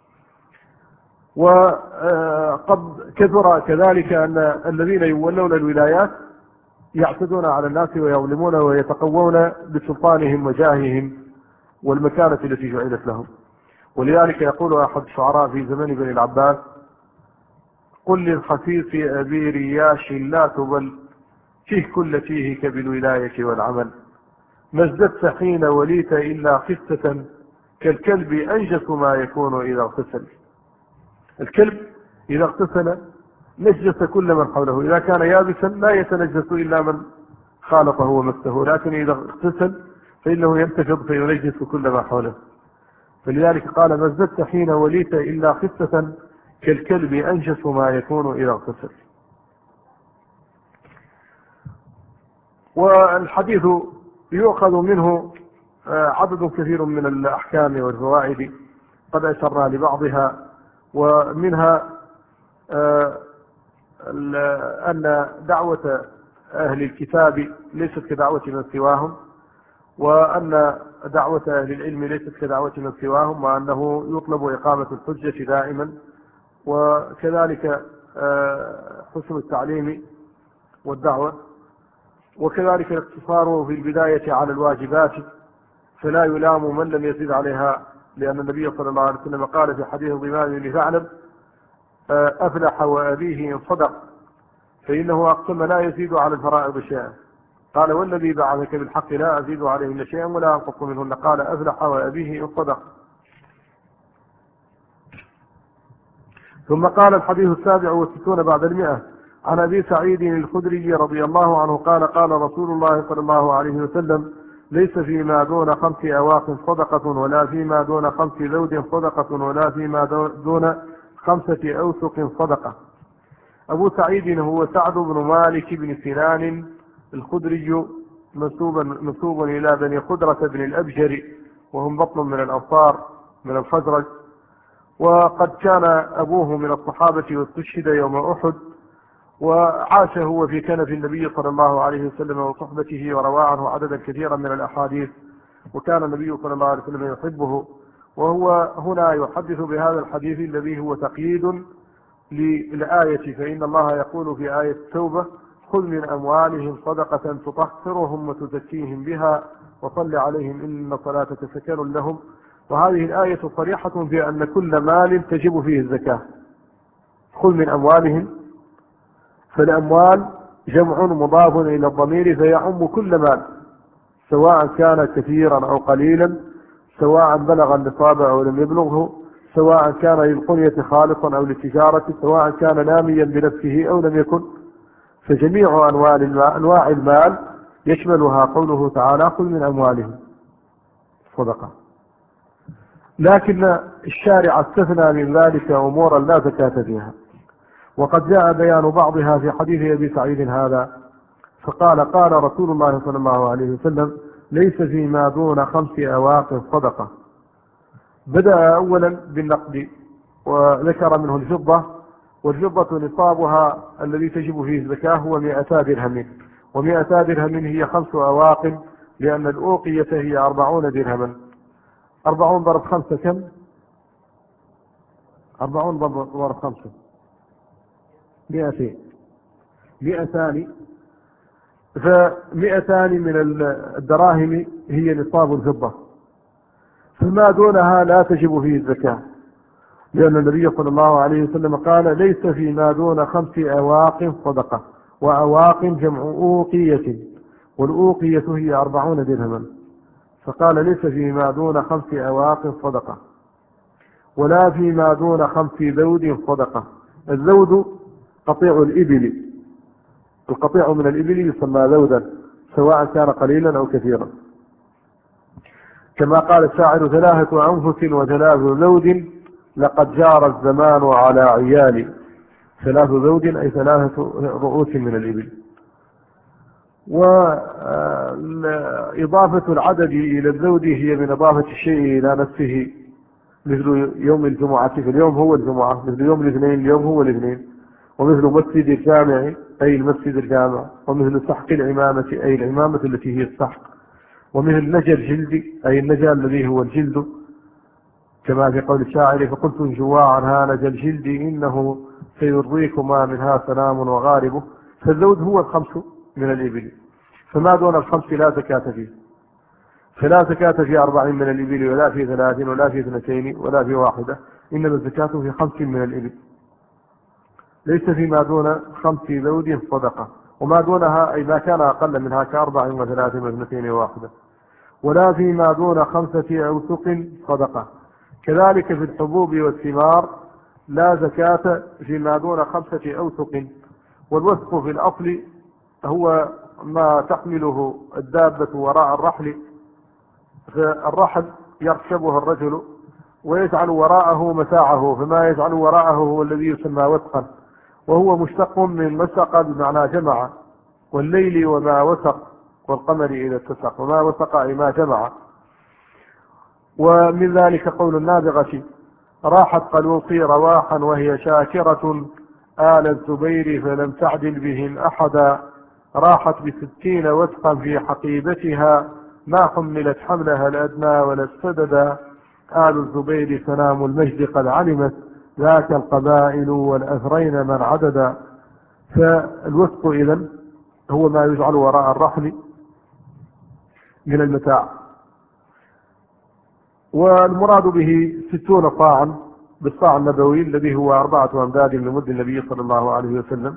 وقد كثر كذلك أن الذين يولون الولايات يعتدون على الناس ويظلمون ويتقوون بسلطانهم وجاههم والمكانة التي جعلت لهم. ولذلك يقول أحد الشعراء في زمن بني العباس: قل للخسيس أبي رياش لا تبل، فيه كل فيهك بالولاية والعمل، ما ازددت حين وليت إلا خسة، كالكلب أنجس ما يكون إذا اغتسل. الكلب إذا اغتسل نجس كل من حوله، إذا كان يابسا لا يتنجس إلا من خالطه ومسه، لكن إذا اغتسل فإنه ينتفض فينجس كل ما حوله. فلذلك قال: ما ازددت حين وليت إلا خفة كالكلب أنجس ما يكون إذا اغتسل. والحديث يؤخذ منه عدد كثير من الأحكام والفوائد قد أشرنا لبعضها، ومنها أن دعوة أهل الكتاب ليست كدعوة من سواهم، وأن دعوة أهل العلم ليست كدعوة من سواهم، وأنه يطلب إقامة الحجة دائما، وكذلك حسن التعليم والدعوة، وكذلك الاقتصار في البداية على الواجبات فلا يلام من لم يزد عليها، لأن النبي صلى الله عليه وسلم قال في حديث ضمام بن ثعلب: أفلح وأبيه إن صدق، فإنه أقسم لا يزيد على الفرائض شيئا. قال: والذي بعثك بالحق لا أزيد عليهن شيئا ولا أنقص منهن. قال: أفلح وأبيه إن صدق. ثم قال: الحديث السابع والستون بعد المئة عن أبي سعيد الخدري رضي الله عنه قال: قال رسول الله صلى الله عليه وسلم: ليس فيما دون خمس أواق صدقة، ولا فيما دون خمس ذود صدقة، ولا فيما دون خمسة أوسق صدقة. أبو سعيد هو سعد بن مالك بن سنان الخدري، منسوب إلى بني خدرة بن الأبجر، وهم بطن من الأنصار من الخزرج، وقد كان أبوه من الصحابة واستشهد يوم أحد، وعاش هو في كنف النبي صلى الله عليه وسلم وصحبته، وروى عنه عددا كثيرا من الأحاديث، وكان النبي صلى الله عليه وسلم يحبه. وهو هنا يحدث بهذا الحديث الذي هو تقييد للآية، فإن الله يقول في آية التوبة: خذ من أموالهم صدقة تطهرهم وتزكيهم بها وصل عليهم إن صلاتك سكن لهم. وهذه الآية صريحة في أن كل مال تجب فيه الزكاة. خذ من أموالهم، فالأموال جمع مضاف إلى الضمير فيعم كل مال، سواء كان كثيرا أو قليلا، سواء بلغ النصاب أو لم يبلغه، سواء كان للقنية خالصا أو للتجارة، سواء كان ناميا بنفسه أو لم يكن، فجميع أنواع المال يشملها قوله تعالى: خذ من أموالهم صدقة. لكن الشارع استثنى من ذلك أمورا لا زكاة فيها، وقد جاء بيان بعضها في حديث أبي سعيد هذا، فقال: قال رسول الله صلى الله عليه وسلم: ليس فيما دون خمس أواق صدقة. بدأ أولا بالنقد وذكر منه الفضة، والفضة نصابها الذي تجب فيه الزكاة هو مئتا درهم، ومئتا درهم هي خمس أواق، لأن الأوقية هي أربعون درهما. أربعون ضرب خمسة كم؟ أربعون ضرب خمسة مئتين، مئتان، فمئتان من الدراهم هي نصاب الفضة، فما دونها لا تجب فيه الزكاة، لأن النبي صلى الله عليه وسلم قال: ليس فيما دون خمس أواق صدقة، وأواق جمع أوقية، والأوقية هي أربعون درهما، فقال: ليس فيما دون خمس أواق صدقة، ولا فيما دون خمس ذود صدقة. الذود قطيع الإبل، القطيع من الإبل يسمى ذودا، سواء كان قليلا أو كثيرا، كما قال الشاعر: ثلاثة أنفس وثلاث ذود لقد جار الزمان على عيالي. ثلاث ذود أي ثلاثة رؤوس من الإبل. وإضافة العدد إلى الذود هي من إضافة الشيء إلى نفسه، مثل يوم الجمعة في اليوم هو الجمعة، مثل يوم الاثنين اليوم هو الاثنين، ومثل مسجد الجامع أي المسجد الجامع، ومثل سحق العمامة أي العمامة التي هي السحق، ومثل نجى الجلد أي النجى الذي هو الجلد، كما في قول الشاعر: فقلت جواعا ها نجى الجلد إنه سيرضيكما منها سلام وغاربه. فالذود هو الخمس من الإبل، فما دون الخمس لا زكاة فيه، فلا زكاة في أربع من الإبل، ولا في ثلاث، ولا في اثنتين، ولا في واحدة، إنما الزكاة في خمس من الإبل. ليس فيما دون خمس ذود صدقة، وما دونها أي ما كان أقل منها كأربع وثلاث واثنتين وواحدة. ولا فيما دون خمسة أوسق صدقة. كذلك في الحبوب والثمار لا زكاة فيما دون خمسة أوسق. والوسق في الأصل هو ما تحمله الدابة وراء الرحل، فالرحل يركبه الرجل ويجعل وراءه متاعه، فما يجعل وراءه هو الذي يسمى وثقا، وهو مشتق من وثق بمعنى جمع، والليل وما وثق والقمر إذا اتسق، وما وثق أي ما جمع. ومن ذلك قول النابغة: راحت قلوصي رواحا وهي شاكرة آل الزبير فلم تعدل بهم أحدا، راحت بستين وثقا في حقيبتها ما حملت حملها الأدنى ولا السددا، آل الزبير سلام المجد قد علمت ذاك القبائل والأثرين من عددا. فالوثق إذن هو ما يجعل وراء الرحل من المتاع، والمراد به ستون صاعا بالصاع النبوي الذي هو أربعة أمداد من مد النبي صلى الله عليه وسلم.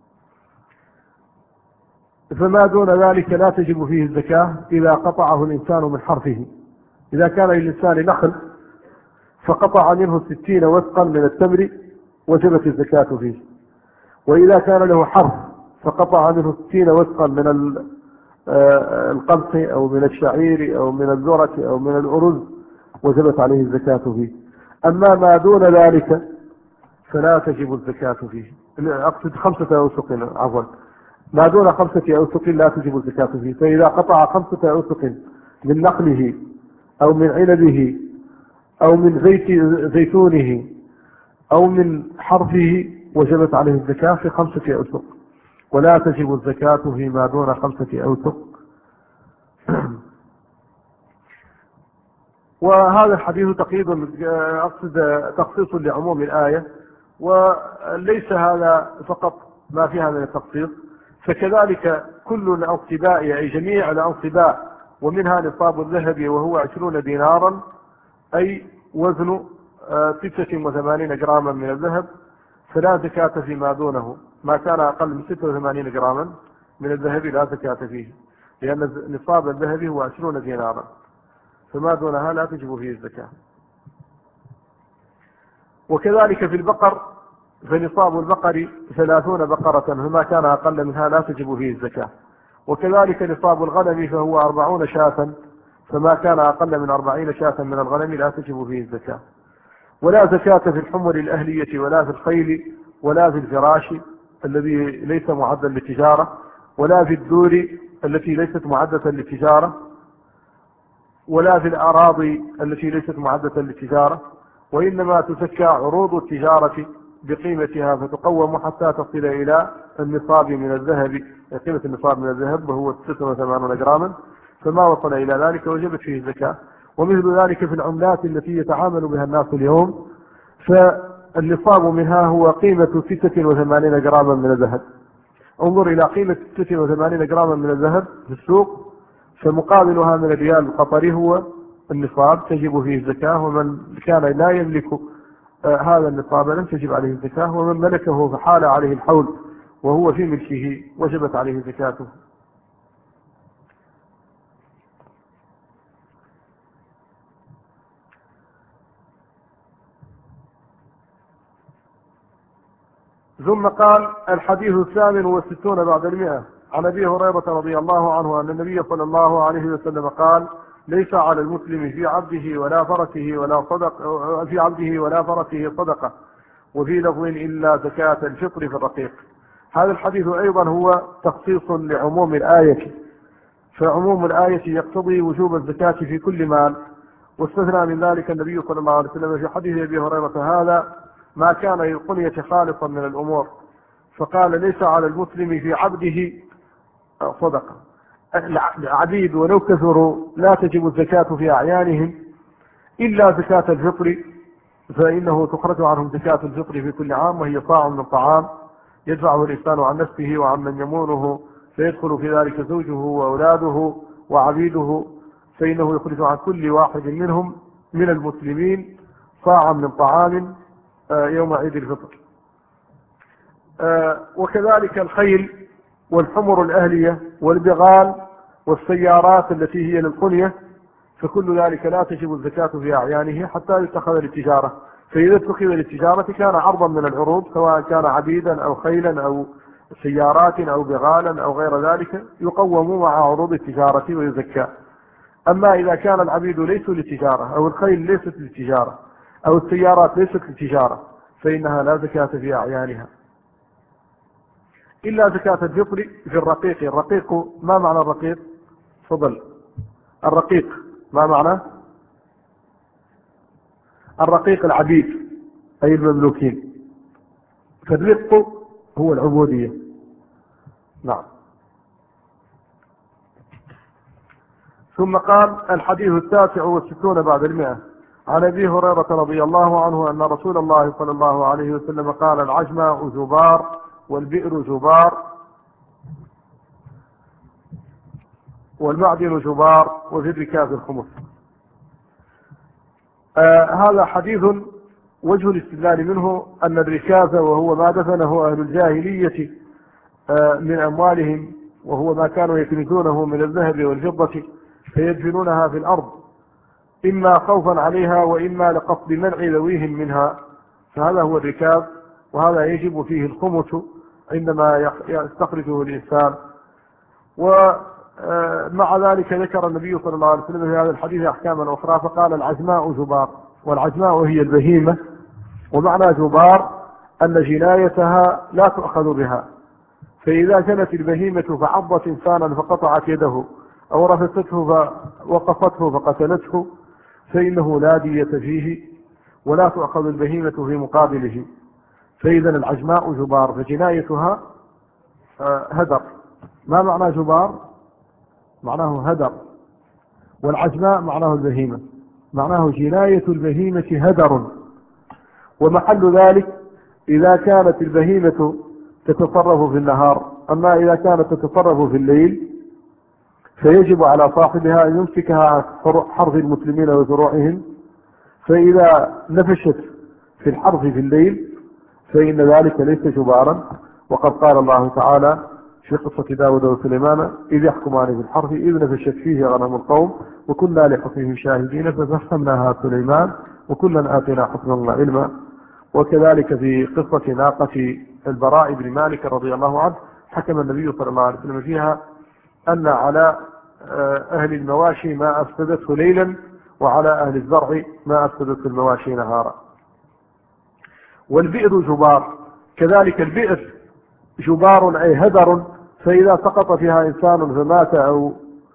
فما دون ذلك لا تجب فيه الزكاة إذا قطعه الإنسان من حرثه. إذا كان للإنسان نخل فقطع منه ستين وثقا من التمر وجبت الزكاة فيه، وإذا كان له حرث فقطع منه ستين وثقا من القمح أو من الشعير أو من الذرة أو من الأرز وجبت عليه الزكاة فيه. أما ما دون ذلك فلا تجب الزكاة فيه. أقصد خمسة أوسق، عفوا، ما دون خمسة أوسق لا تجب الزكاة فيه. فإذا قطع خمسة أوسق من نخله أو من عنبه أو من زيت زيتونه أو من حرثه وجبت عليه الزكاة في خمسة أوسق، ولا تجب الزكاة فيما دون خمسة أوسق. وهذا الحديث تقييد، أقصد تخصيص لعموم الآية، وليس هذا فقط ما فيها من التخصيص، فكذلك كل الأنصباء أي جميع الأنصباء ومنها نصاب الذهب وهو عشرون دينارا أي وزن ستة وثمانين جراما من الذهب، فلا زكاة فيما دونه. ما كان أقل من ستة وثمانين جراما من الذهب لا زكاة فيه، لأن نصاب الذهب هو عشرون دينارا، فما دونها لا تجب فيه الزكاة. وكذلك في البقر فنصاب البقر ثلاثون بقرة، فما كان أقل منها لا تجب فيه الزكاة. وكذلك نصاب الغنم فهو أربعون شاة، فما كان أقل من أربعين شاة من الغنم لا تجب فيه الزكاة. ولا زكاة في الحمر الأهلية ولا في الخيل ولا في الفراش الذي ليس معدا للتجارة، ولا في الدور التي ليست معدة للتجارة، ولا في الأراضي التي ليست معدة للتجارة، وإنما تزكى عروض التجارة بقيمتها فتقوم حتى تصل إلى النصاب من الذهب، قيمة النصاب من الذهب وهو ستة وثمانين جراما، فما وصل إلى ذلك وجبت فيه الزكاة. ومثل ذلك في العملات التي يتعامل بها الناس اليوم، فالنصاب منها هو قيمة ستة وثمانين جراما من الذهب. انظر إلى قيمة ستة وثمانين جراما من الذهب في السوق، فمقابلها من الريال القطري هو النصاب تجب فيه الزكاة، ومن كان لا يملك آه هذا النصاب لم تجب عليه الزكاة، ومن ملكه فحال عليه الحول وهو في ملكه وجبت عليه زكاته. ثم قال: الحديث الثامن والستون بعد المئة، عن أبي هريرة رضي الله عنه أن النبي صلى الله عليه وسلم قال: ليس على المسلم في عبده ولا فرسه ولا صدق في عبده ولا فرسه صدقة، وفي لفظ إلا زكاة الفطر في الرقيق. هذا الحديث أيضا هو تخصيص لعموم الآية، فعموم الآية يقتضي وجوب الزكاة في كل مال، واستثنى من ذلك النبي صلى الله عليه وسلم في حديث أبي هريرة هذا ما كان للقنية خالصا من الأمور، فقال: ليس على المسلم في عبده صدقة. العبيد ولو كثروا لا تجب الزكاة في أعيانهم إلا زكاة الفطر، فإنه تخرج عنهم زكاة الفطر في كل عام، وهي صاع من طعام يدفعه الإنسان عن نفسه وعن من يمونه، فيدخل في ذلك زوجه وأولاده وعبيده، فإنه يخرج عن كل واحد منهم من المسلمين صاعا من طعام يوم عيد الفطر. وكذلك الخيل والحمر الأهلية والبغال والسيارات التي هي للقنية، فكل ذلك لا تجب الزكاة في أعيانه حتى يتخذ للتجارة، فإذا اتخذ للتجارة كان عرضا من العروض، سواء كان عبيدا أو خيلا أو سيارات أو بغالا أو غير ذلك، يقوم مع عروض التجارة ويزكى. أما إذا كان العبيد ليسوا للتجارة أو الخيل ليست للتجارة أو السيارات ليست للتجارة فإنها لا زكاة في أعيانها، إلا زكاة الفطر في الرقيق. الرقيق ما معنى الرقيق؟ فضل. الرقيق ما معنى؟ الرقيق العبيد أي المملوكين، فالرق هو العبودية. نعم. ثم قال: الحديث التاسع والستون بعد المئة، عن أبي هريرة رضي الله عنه أن رسول الله صلى الله عليه وسلم قال: العجماء جبار والبئر جبار والمعدن جبار وفي الركاز الخمس. آه هذا حديث وجه الاستدلال منه أن الركاز وهو ما دفنه أهل الجاهلية آه من أموالهم، وهو ما كانوا يكنزونه من الذهب والفضة فيدفنونها في الأرض إما خوفا عليها وإما لقصد منع ذويهم منها، فهذا هو الركاز، وهذا يجب فيه الخمس عندما يستخرجه الإنسان. ومع ذلك ذكر النبي صلى الله عليه وسلم في هذا الحديث أحكاما أخرى، فقال: العجماء جبار. والعجماء هي البهيمة، ومعنى جبار أن جنايتها لا تؤخذ بها، فإذا كانت البهيمة فعضت إنسانا فقطعت يده أو رفسته فوقفته فقتلته فإنه لا دية فيه ولا تؤخذ البهيمة في مقابله. فإذا العجماء جبار فجنايتها هدر. ما معنى جبار؟ معناه هدر، والعجماء معناه البهيمة، معناه جناية البهيمة هدر. ومحل ذلك إذا كانت البهيمة تتصرف في النهار، أما إذا كانت تتصرف في الليل فيجب على صاحبها أن يمسكها عن حرث المسلمين وزروعهم، فإذا نفشت في الحرث في الليل فإن ذلك ليس جبارا. وقد قال الله تعالى في قصة داود وسليمان: إذ يحكمان في الحرث إذ نفشت فيه غنم القوم وكنا لحكمهم شاهدين ففهمناها سليمان وكلا آتينا حكما وعلما. وكذلك في قصة ناقة البراء بن مالك رضي الله عنه حكم النبي صلى الله عليه وسلم فيها أن على أهل المواشي ما أفسدته ليلا وعلى أهل الزرع ما أفسدته المواشي نهارا. والبئر جبار، كذلك البئر جبار أي هدر، فإذا سقط فيها إنسان فمات أو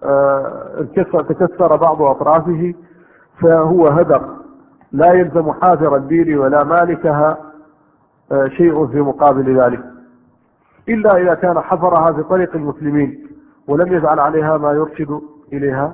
تكسر بعض أطرافه فهو هدر، لا يلزم حافر البئر ولا مالكها شيء في مقابل ذلك، إلا إذا كان حفرها في طريق المسلمين ولم يجعل عليها ما يرشد إليها.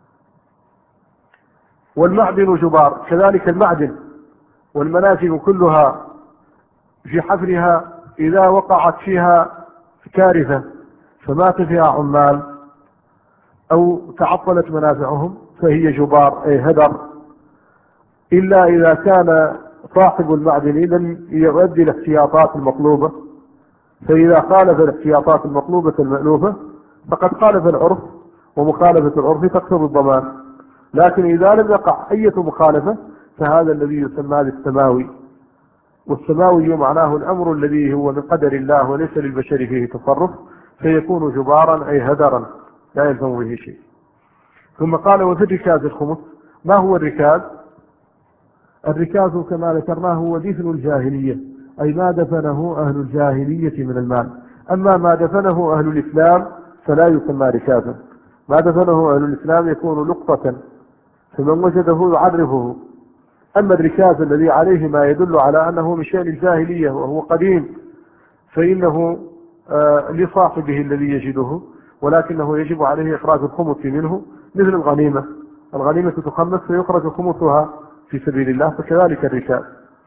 والمعدن جبار، كذلك المعدن والمناجم كلها في حفرها إذا وقعت فيها كارثة فمات فيها عمال أو تعطلت منافعهم فهي جبار أي هدر، إلا إذا كان صاحب المعدن لم يؤدي الاحتياطات المطلوبة، فإذا خالف الاحتياطات المطلوبة المألوفة فقد خالف العرف، ومخالفة العرف تقتضي الضمان. لكن إذا لم يقع أي مخالفة فهذا الذي يسمى بالسماوي، والسماوي معناه الأمر الذي هو من قدر الله وليس للبشر فيه تصرف، فيكون جبارا أي هدرا لا يلزم به شيء. ثم قال: وفي الركاز الخمس. ما هو الركاز؟ الركاز كما ذكرناه هو دفن الجاهلية، أي ما دفنه أهل الجاهلية من المال. أما ما دفنه أهل الإسلام فلا يسمى ركازا، ما دفنه أهل الإسلام يكون لقطة فمن وجده يعرفه. أما الركاز الذي عليه ما يدل على أنه من شأن الجاهلية وهو قديم فإنه آه لصاحبه الذي يجده، ولكنه يجب عليه إخراج الخمس منه، مثل الغنيمة، الغنيمة تخمس فيخرج خمسها في سبيل الله، فكذلك الركاز.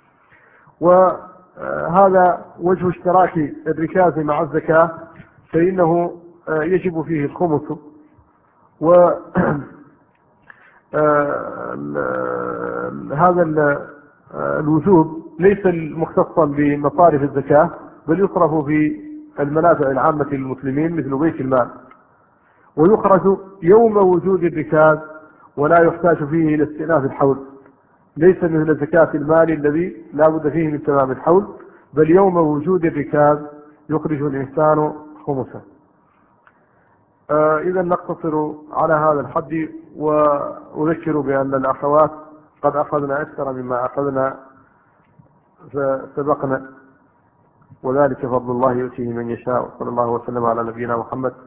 وهذا وجه اشتراك الركاز مع الزكاة، فإنه آه يجب فيه الخمس. و هذا الوجوب ليس مختصا بمصارف الزكاة، بل يصرف في المنافع العامة للمسلمين مثل بيت المال، ويخرج يوم وجود الركاز ولا يحتاج فيه إلى استئناف الحول، ليس مثل زكاة المال الذي لا بد فيه من تمام الحول، بل يوم وجود الركاز يخرج الإنسان خمسا. آه إذا نقتصر على هذا الحد، وأذكر بأن الأخوات قد أخذنا أكثر مما أخذنا فسبقنا، وذلك فضل الله يؤتيه من يشاء. صلى الله وسلم على نبينا محمد